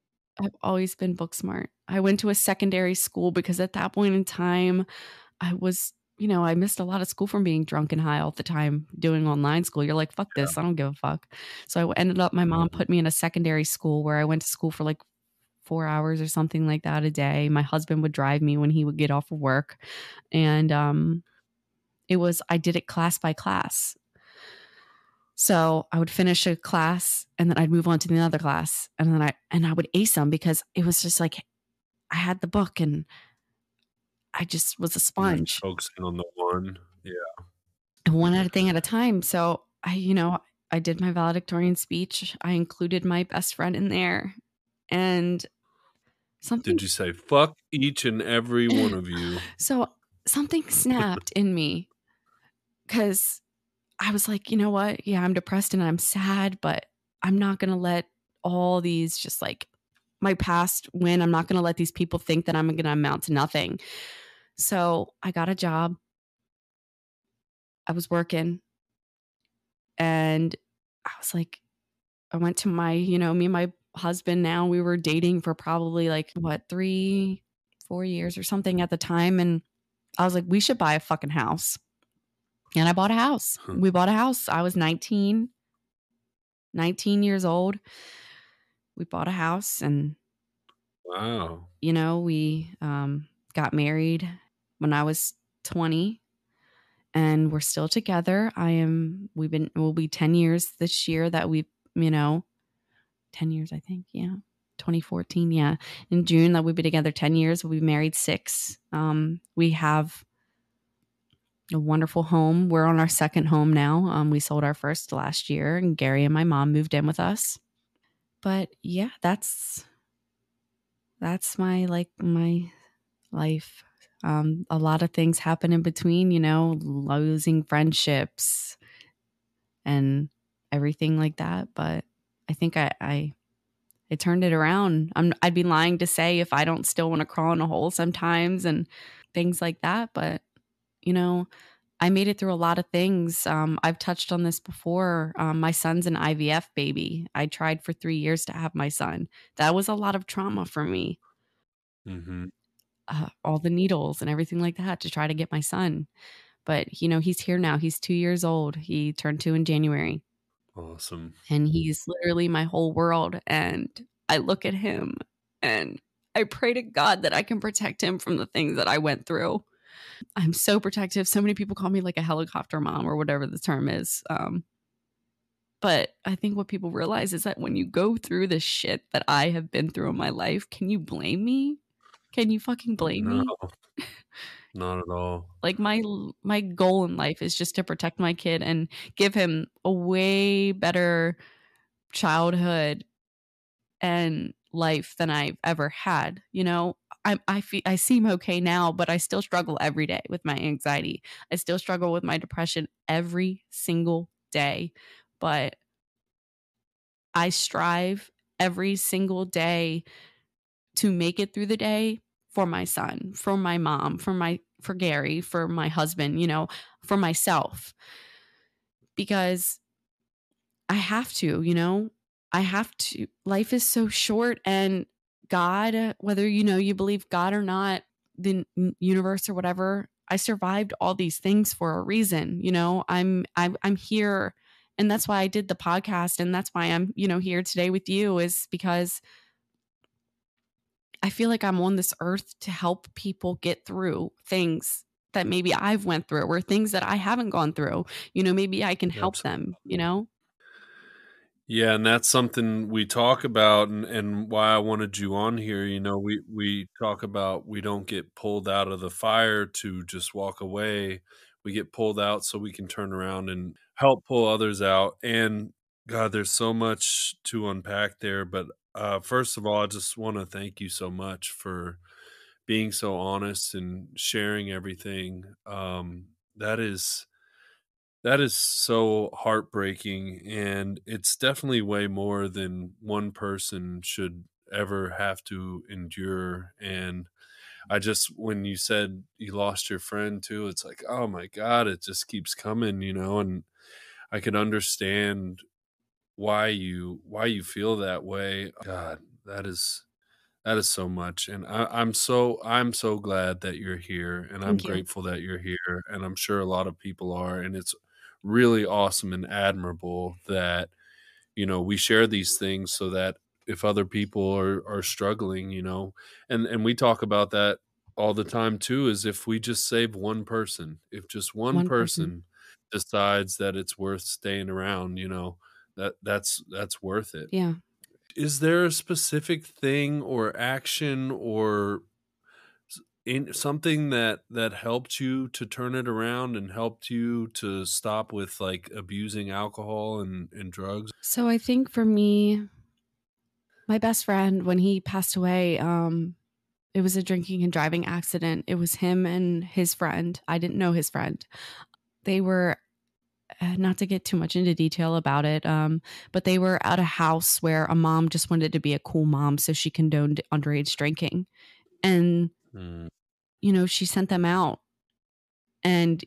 I went to a secondary school because at that point in time, I was, you know, I missed a lot of school from being drunk and high all the time doing online school. You're like, fuck this. I don't give a fuck. So I ended up, my mom put me in a secondary school where I went to school for like 4 hours or something like that a day. My husband would drive me when he would get off of work. And I did it class by class. So I would finish a class and then I'd move on to the other class. And then I would ace them because it was just like, I had the book and I just was a sponge. Focusing on the one. Yeah. One thing at a time. So I did my valedictorian speech. I included my best friend in there. And something. Did you say, fuck each and every one of you? So something snapped in me because I was like, you know what? Yeah, I'm depressed and I'm sad, but I'm not going to let all these just like my past win. I'm not going to let these people think that I'm going to amount to nothing. So I got a job. I was working and I was like, I went to my, me and my husband now, we were dating for probably like 3-4 years or something at the time. And I was like, we should buy a fucking house. And I bought a house. We bought a house. I was 19 years old. We bought a house and wow. We got married when I was 20 and we're still together. We'll be 10 years this year that we've, 10 years, I think. Yeah. 2014. Yeah. In June that we've been together 10 years. We'll be married 6. We have a wonderful home. We're on our second home now. We sold our first last year and Gary and my mom moved in with us. But yeah, that's my life. A lot of things happen in between, losing friendships and everything like that. But I think I turned it around. I'd be lying to say if I don't still want to crawl in a hole sometimes and things like that. But I made it through a lot of things. I've touched on this before. My son's an IVF baby. I tried for 3 years to have my son. That was a lot of trauma for me. Mm-hmm. All the needles and everything like that to try to get my son. But, he's here now. He's 2 years old. He turned 2 in January. Awesome. And he's literally my whole world. And I look at him and I pray to God that I can protect him from the things that I went through. I'm so protective. So many people call me like a helicopter mom or whatever the term is. But I think what people realize is that when you go through the shit that I have been through in my life, can you blame me? Can you fucking blame me? Not at all. Like my goal in life is just to protect my kid and give him a way better childhood and life than I've ever had. I seem okay now, but I still struggle every day with my anxiety. I still struggle with my depression every single day, but I strive every single day to make it through the day for my son, for my mom, for Gary, for my husband, for myself, because I have to, I have to. Life is so short, and God, whether you believe God or not, the universe or whatever, I survived all these things for a reason. I'm here, and that's why I did the podcast, and that's why I'm here today with you, is because I feel like I'm on this earth to help people get through things that maybe I've went through or things that I haven't gone through. Maybe I can help them. Yeah, and that's something we talk about, and why I wanted you on here. We talk about we don't get pulled out of the fire to just walk away. We get pulled out so we can turn around and help pull others out. And God, there's so much to unpack there. But first of all, I just want to thank you so much for being so honest and sharing everything. That is that is so heartbreaking, and it's definitely way more than one person should ever have to endure. And I just, when you said you lost your friend too, it's like, oh my God, it just keeps coming. And I can understand why you feel that way. God, that is so much. And I'm so glad that you're here, and I'm Thank you. grateful that you're here, and I'm sure a lot of people are. And it's really awesome and admirable that, we share these things so that if other people are struggling, and we talk about that all the time too, is if we just save one person, if just one One person. person decides that it's worth staying around, that's worth it. Yeah. Is there a specific thing or action or in something that helped you to turn it around and helped you to stop with like abusing alcohol and drugs? So I think for me, my best friend, when he passed away, it was a drinking and driving accident. It was him and his friend. I didn't know his friend. They were, not to get too much into detail about it, but they were at a house where a mom just wanted to be a cool mom, so she condoned underage drinking. And, Mm, she sent them out, and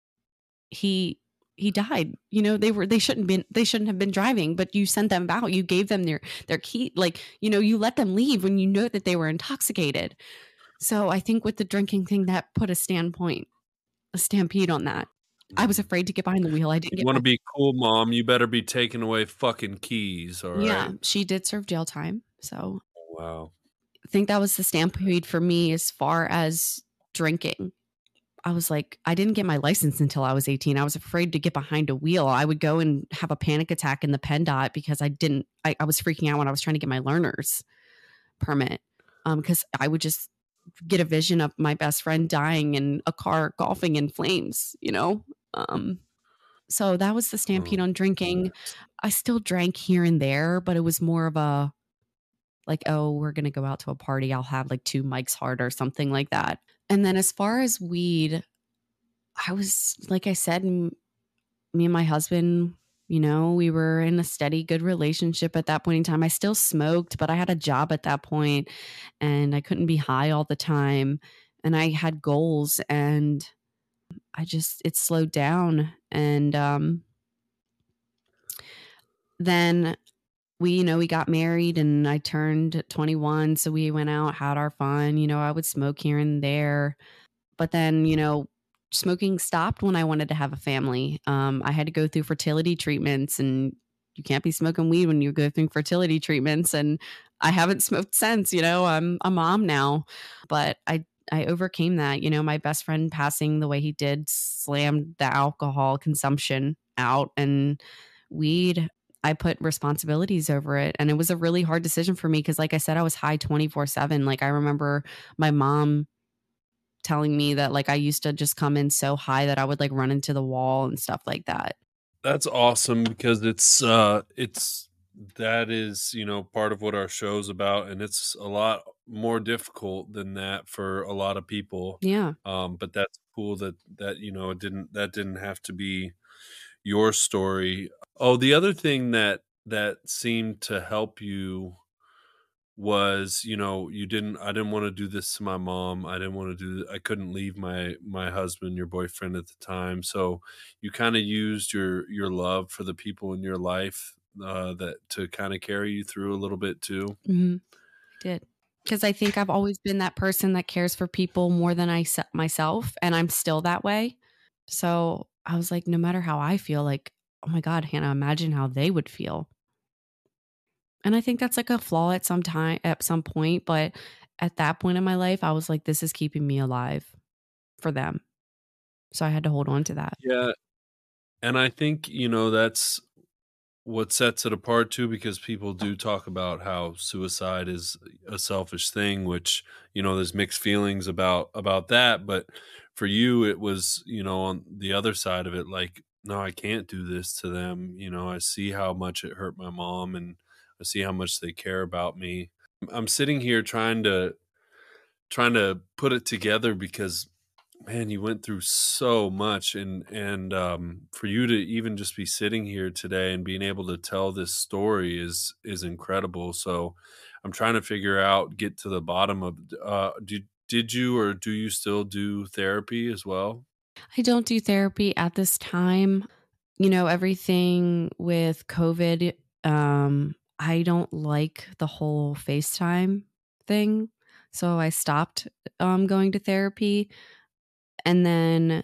he died. They shouldn't have been driving, but you sent them out. You gave them their key, like, you let them leave when you know that they were intoxicated. So I think with the drinking thing, that put a stampede on that. I was mm. afraid to get behind the wheel. I didn't You get wanna back. be cool, mom, you better be taking away fucking keys, Yeah, alright? she did serve jail time. So Wow. I think that was the stampede for me as far as drinking. I was like, I didn't get my license until I was 18. I was afraid to get behind a wheel. I would go and have a panic attack in the PennDOT because I was freaking out when I was trying to get my learner's permit. Because I would just get a vision of my best friend dying in a car golfing in flames. Um, so that was the stampede Oh, on drinking. I still drank here and there, but it was more of a like, oh, we're going to go out to a party. I'll have like 2 mics hard or something like that. And then as far as weed, I was, like I said, me and my husband, we were in a steady, good relationship at that point in time. I still smoked, but I had a job at that point and I couldn't be high all the time. And I had goals and it slowed down. And then we got married and I turned 21. So we went out, had our fun. I would smoke here and there. But then, smoking stopped when I wanted to have a family. I had to go through fertility treatments, and you can't be smoking weed when you go through fertility treatments. And I haven't smoked since. I'm a mom now, but I overcame that. My best friend passing the way he did slammed the alcohol consumption out, and weed. I put responsibilities over it, and it was a really hard decision for me because, like I said, I was high 24/7. Like I remember my mom telling me that like I used to just come in so high that I would like run into the wall and stuff like that. that's awesome because it's that is, part of what our show's about, and it's a lot more difficult than that for a lot of people. Yeah. But that's cool that, it didn't have to be your story. Oh, the other thing that seemed to help you was, I didn't want to do this to my mom. I couldn't leave my husband, your boyfriend at the time. So you kind of used your love for the people in your life that to kind of carry you through a little bit too. I did. Because I think I've always been that person that cares for people more than myself, and I'm still that way. So I was like, no matter how I feel, like, oh my God, Hannah, imagine how they would feel. And I think that's like a flaw at some point, but at that point in my life, I was like, this is keeping me alive for them. So I had to hold on to that. Yeah, and I think, that's what sets it apart too, because people do talk about how suicide is a selfish thing, which, there's mixed feelings about that. But for you, it was, on the other side of it, like, no, I can't do this to them. I see how much it hurt my mom, and I see how much they care about me. I'm sitting here trying to put it together because, man, you went through so much, and for you to even just be sitting here today and being able to tell this story is incredible. So I'm trying to get to the bottom of, did you, or do you still do therapy as well? I don't do therapy at this time. Everything with COVID, I don't like the whole FaceTime thing. So I stopped going to therapy. And then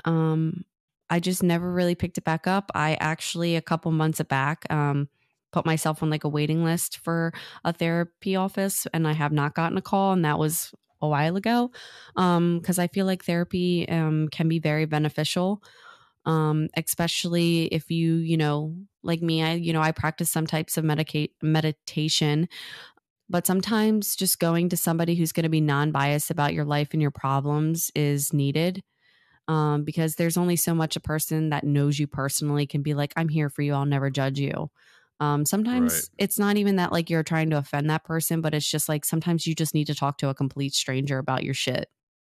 I just never really picked it back up. I actually, a couple months back, put myself on like a waiting list for a therapy office, and I have not gotten a call, and that was a while ago, because I feel like therapy can be very beneficial, especially if like me, I practice some types of meditation, but sometimes just going to somebody who's going to be non-biased about your life and your problems is needed, because there's only so much a person that knows you personally can be like, I'm here for you, I'll never judge you. Right. Sometimes it's not even that like you're trying to offend that person, but it's just like sometimes you just need to talk to a complete stranger about your shit.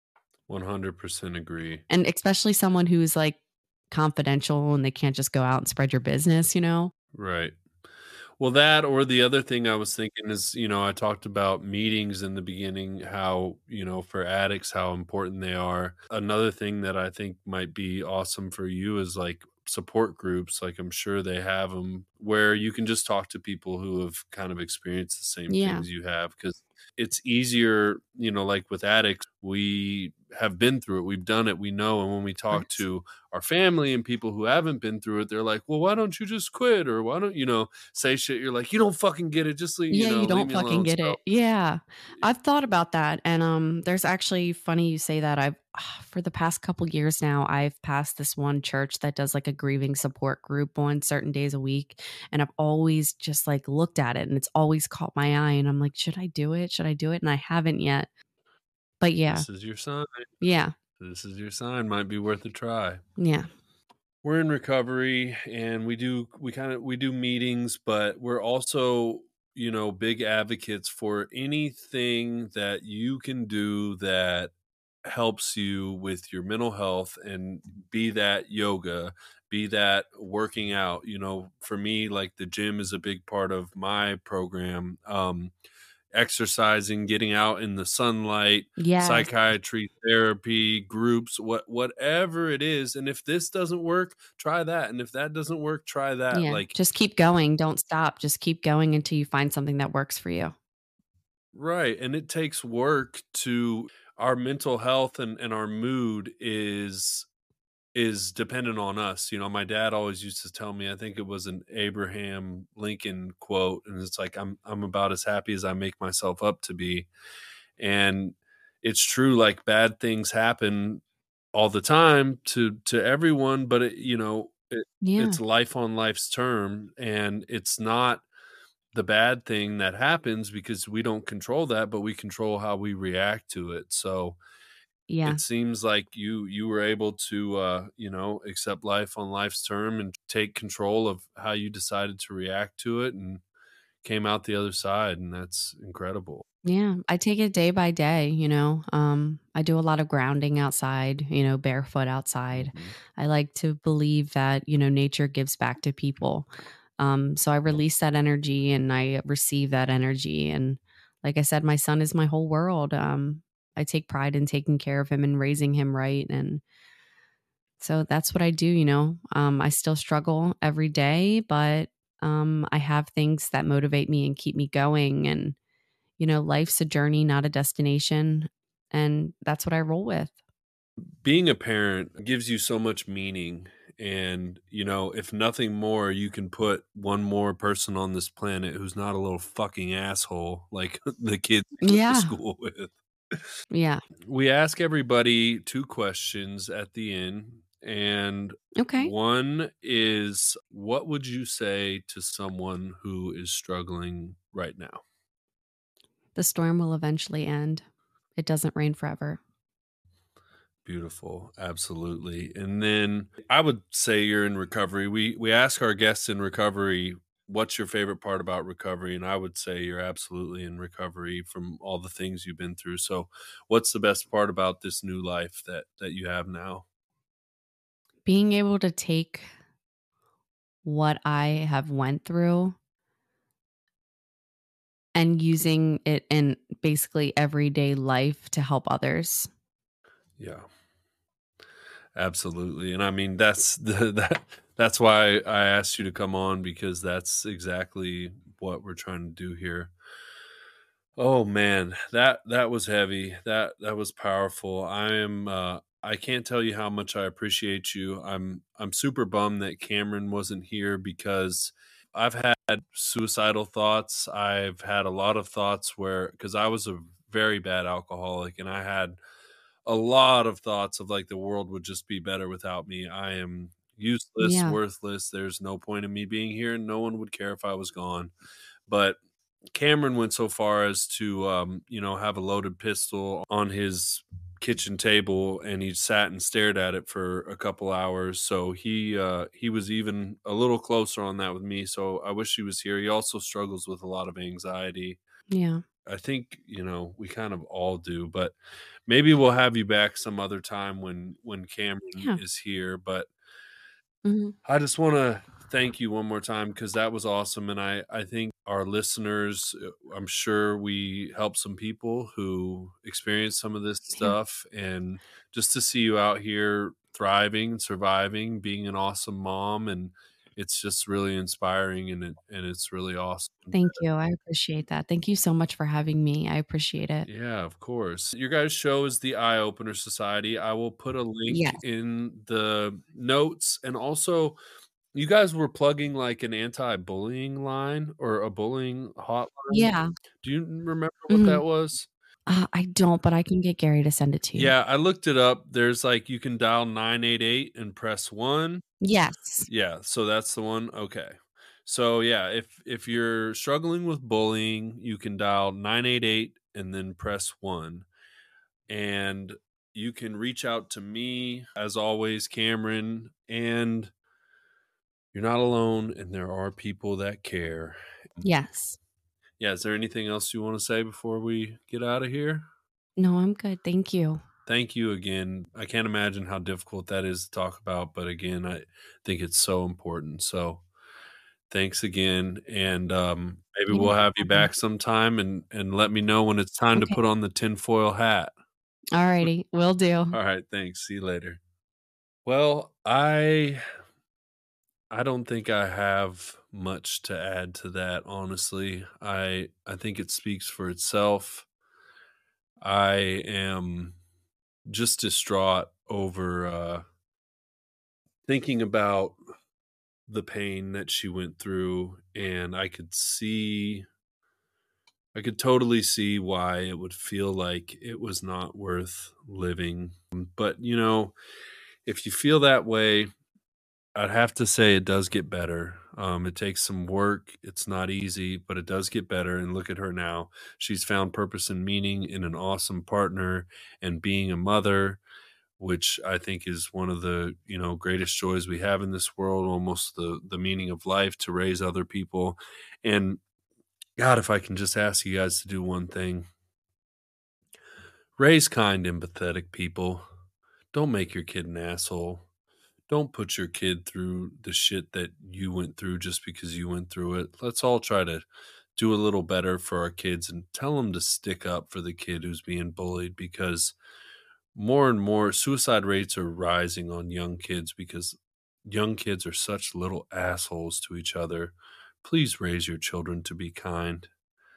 100% agree. And especially someone who's like confidential and they can't just go out and spread your business, Right. Well, that, or the other thing I was thinking is, I talked about meetings in the beginning, how, for addicts, how important they are. Another thing that I think might be awesome for you is like support groups. Like, I'm sure they have them where you can just talk to people who have kind of experienced the same Yeah. things you have, because it's easier, like with addicts, we have been through it, we've done it, we know. And when we talk Right. to our family and people who haven't been through it, they're like, well, why don't you just quit? Or why don't say shit? You're like, you don't fucking get it. Just leave, Yeah, you leave don't me fucking alone. get it. Yeah. I've thought about that. And there's actually, funny you say that, I've for the past couple years now, I've passed this one church that does like a grieving support group on certain days a week. And I've always just like looked at it, and it's always caught my eye. And I'm like, should I do it? Should I do it? And I haven't yet. But yeah. This is your sign. Yeah. This is your sign. Might be worth a try. Yeah. We're in recovery, and we do meetings, but we're also, big advocates for anything that you can do that helps you with your mental health, and be that yoga, be that working out. For me, like, the gym is a big part of my program. Exercising, getting out in the sunlight, Yes. psychiatry, therapy, groups, whatever it is. And if this doesn't work, try that. And if that doesn't work, try that. Yeah. Like, Just keep going. Don't stop. Just keep going until you find something that works for you. right. And it takes work to our mental health, and our mood is dependent on us. My dad always used to tell me, I think it was an Abraham Lincoln quote, and it's like, I'm about as happy as I make myself up to be. And it's true, like, bad things happen all the time to everyone, but Yeah. it's life on life's term, and it's not the bad thing that happens, because we don't control that, but we control how we react to it. So Yeah. it seems like you were able to accept life on life's term and take control of how you decided to react to it, and came out the other side, and that's incredible. Yeah, I take it day by day, I do a lot of grounding outside, barefoot outside. Mhm. I like to believe that, nature gives back to people. So I release that energy and I receive that energy. And like I said, my son is my whole world. I take pride in taking care of him and raising him right. And so that's what I do, I still struggle every day, but I have things that motivate me and keep me going. And life's a journey, not a destination. And that's what I roll with. Being a parent gives you so much meaning. And, if nothing more, you can put one more person on this planet who's not a little fucking asshole like the kids you go Yeah. to school with. Yeah. We ask everybody 2 questions at the end. And Okay. one is, what would you say to someone who is struggling right now? The storm will eventually end. It doesn't rain forever. Beautiful. Absolutely. And then I would say you're in recovery. We ask our guests in recovery, what's your favorite part about recovery? And I would say you're absolutely in recovery from all the things you've been through. So what's the best part about this new life that you have now? Being able to take what I have went through and using it in basically everyday life to help others. Yeah. Absolutely. And I mean that's why I asked you to come on, because that's exactly what we're trying to do here. Oh man, that was heavy. That was powerful. I can't tell you how much I appreciate you. I'm super bummed that Cameron wasn't here, because I've had suicidal thoughts. I've had a lot of thoughts where, cuz I was a very bad alcoholic, and I had a lot of thoughts of like the world would just be better without me. I am useless, Yeah. worthless. There's no point in me being here, and no one would care if I was gone. But Cameron went so far as to, have a loaded pistol on his kitchen table, and he sat and stared at it for a couple hours. So he was even a little closer on that with me. So I wish he was here. He also struggles with a lot of anxiety. Yeah. I think, we kind of all do, but maybe we'll have you back some other time when Cameron Yeah. is here. But Mhm. I just want to thank you one more time, because that was awesome. And I think our listeners, I'm sure we helped some people who experienced some of this Yeah. stuff. And just to see you out here thriving and surviving, being an awesome mom, and it's just really inspiring, and it's really awesome. Thank you. I appreciate that. Thank you so much for having me. I appreciate it. Yeah, of course. Your guys' show is the Eye Opener Society. I will put a link Yes. in the notes. And also, you guys were plugging like an anti-bullying line or a bullying hotline. Yeah. Do you remember what Mhm. that was? I don't, but I can get Gary to send it to you. Yeah, I looked it up. There's like, you can dial 988 and press 1. Yes. Yeah, so that's the one. Okay. So yeah, if you're struggling with bullying, you can dial 988 and then press 1. And you can reach out to me, as always, Cameron, and you're not alone, and there are people that care. Yes. Yeah, is there anything else you want to say before we get out of here? No, I'm good. Thank you. Thank you again. I can't imagine how difficult that is to talk about, but again, I think it's so important. So thanks again, and maybe Yeah, we'll no have you problem. back sometime, and let me know when it's time to Okay. put on the tinfoil hat. Alrighty. Will do. All right, thanks. See you later. Well, I don't think I have much to add to that, honestly. I think it speaks for itself. I am just distraught over thinking about the pain that she went through, and I could totally see why it would feel like it was not worth living. But, if you feel that way, I'd have to say it does get better. It takes some work. It's not easy, but it does get better. And look at her now. She's found purpose and meaning in an awesome partner and being a mother, which I think is one of the, greatest joys we have in this world, almost the meaning of life, to raise other people. And God, if I can just ask you guys to do one thing, raise kind, empathetic people. Don't make your kid an asshole. Don't put your kid through the shit that you went through just because you went through it. Let's all try to do a little better for our kids and tell them to stick up for the kid who's being bullied, because more and more suicide rates are rising on young kids because young kids are such little assholes to each other. Please raise your children to be kind.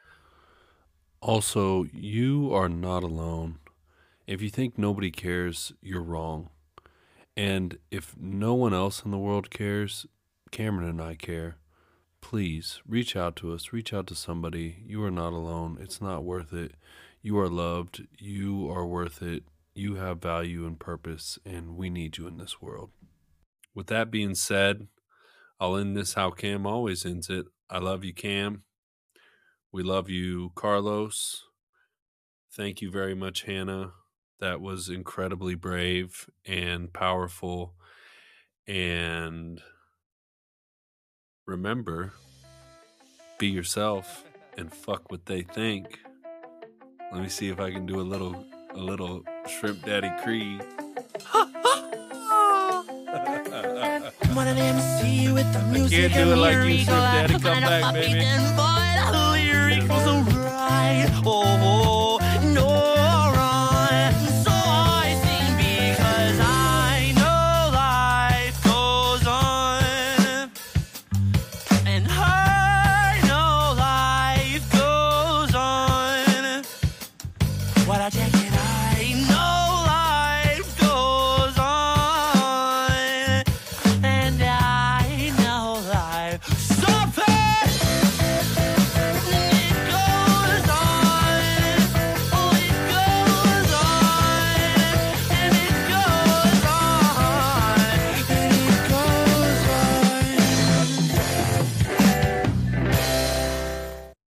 Also, you are not alone. If you think nobody cares, you're wrong. And if no one else in the world cares, Cameron and I care. Please reach out to us. Reach out to somebody. You are not alone. It's not worth it. You are loved. You are worth it. You have value and purpose, and we need you in this world. With that being said, I'll end this how Cam always ends it. I love you, Cam. We love you, Carlos. Thank you very much, Hannah. That was incredibly brave and powerful. And remember, be yourself and fuck what they think. Let me see if I can do a little Shrimp Daddy Creed. I can't do it like you, Shrimp Daddy. Come back, baby.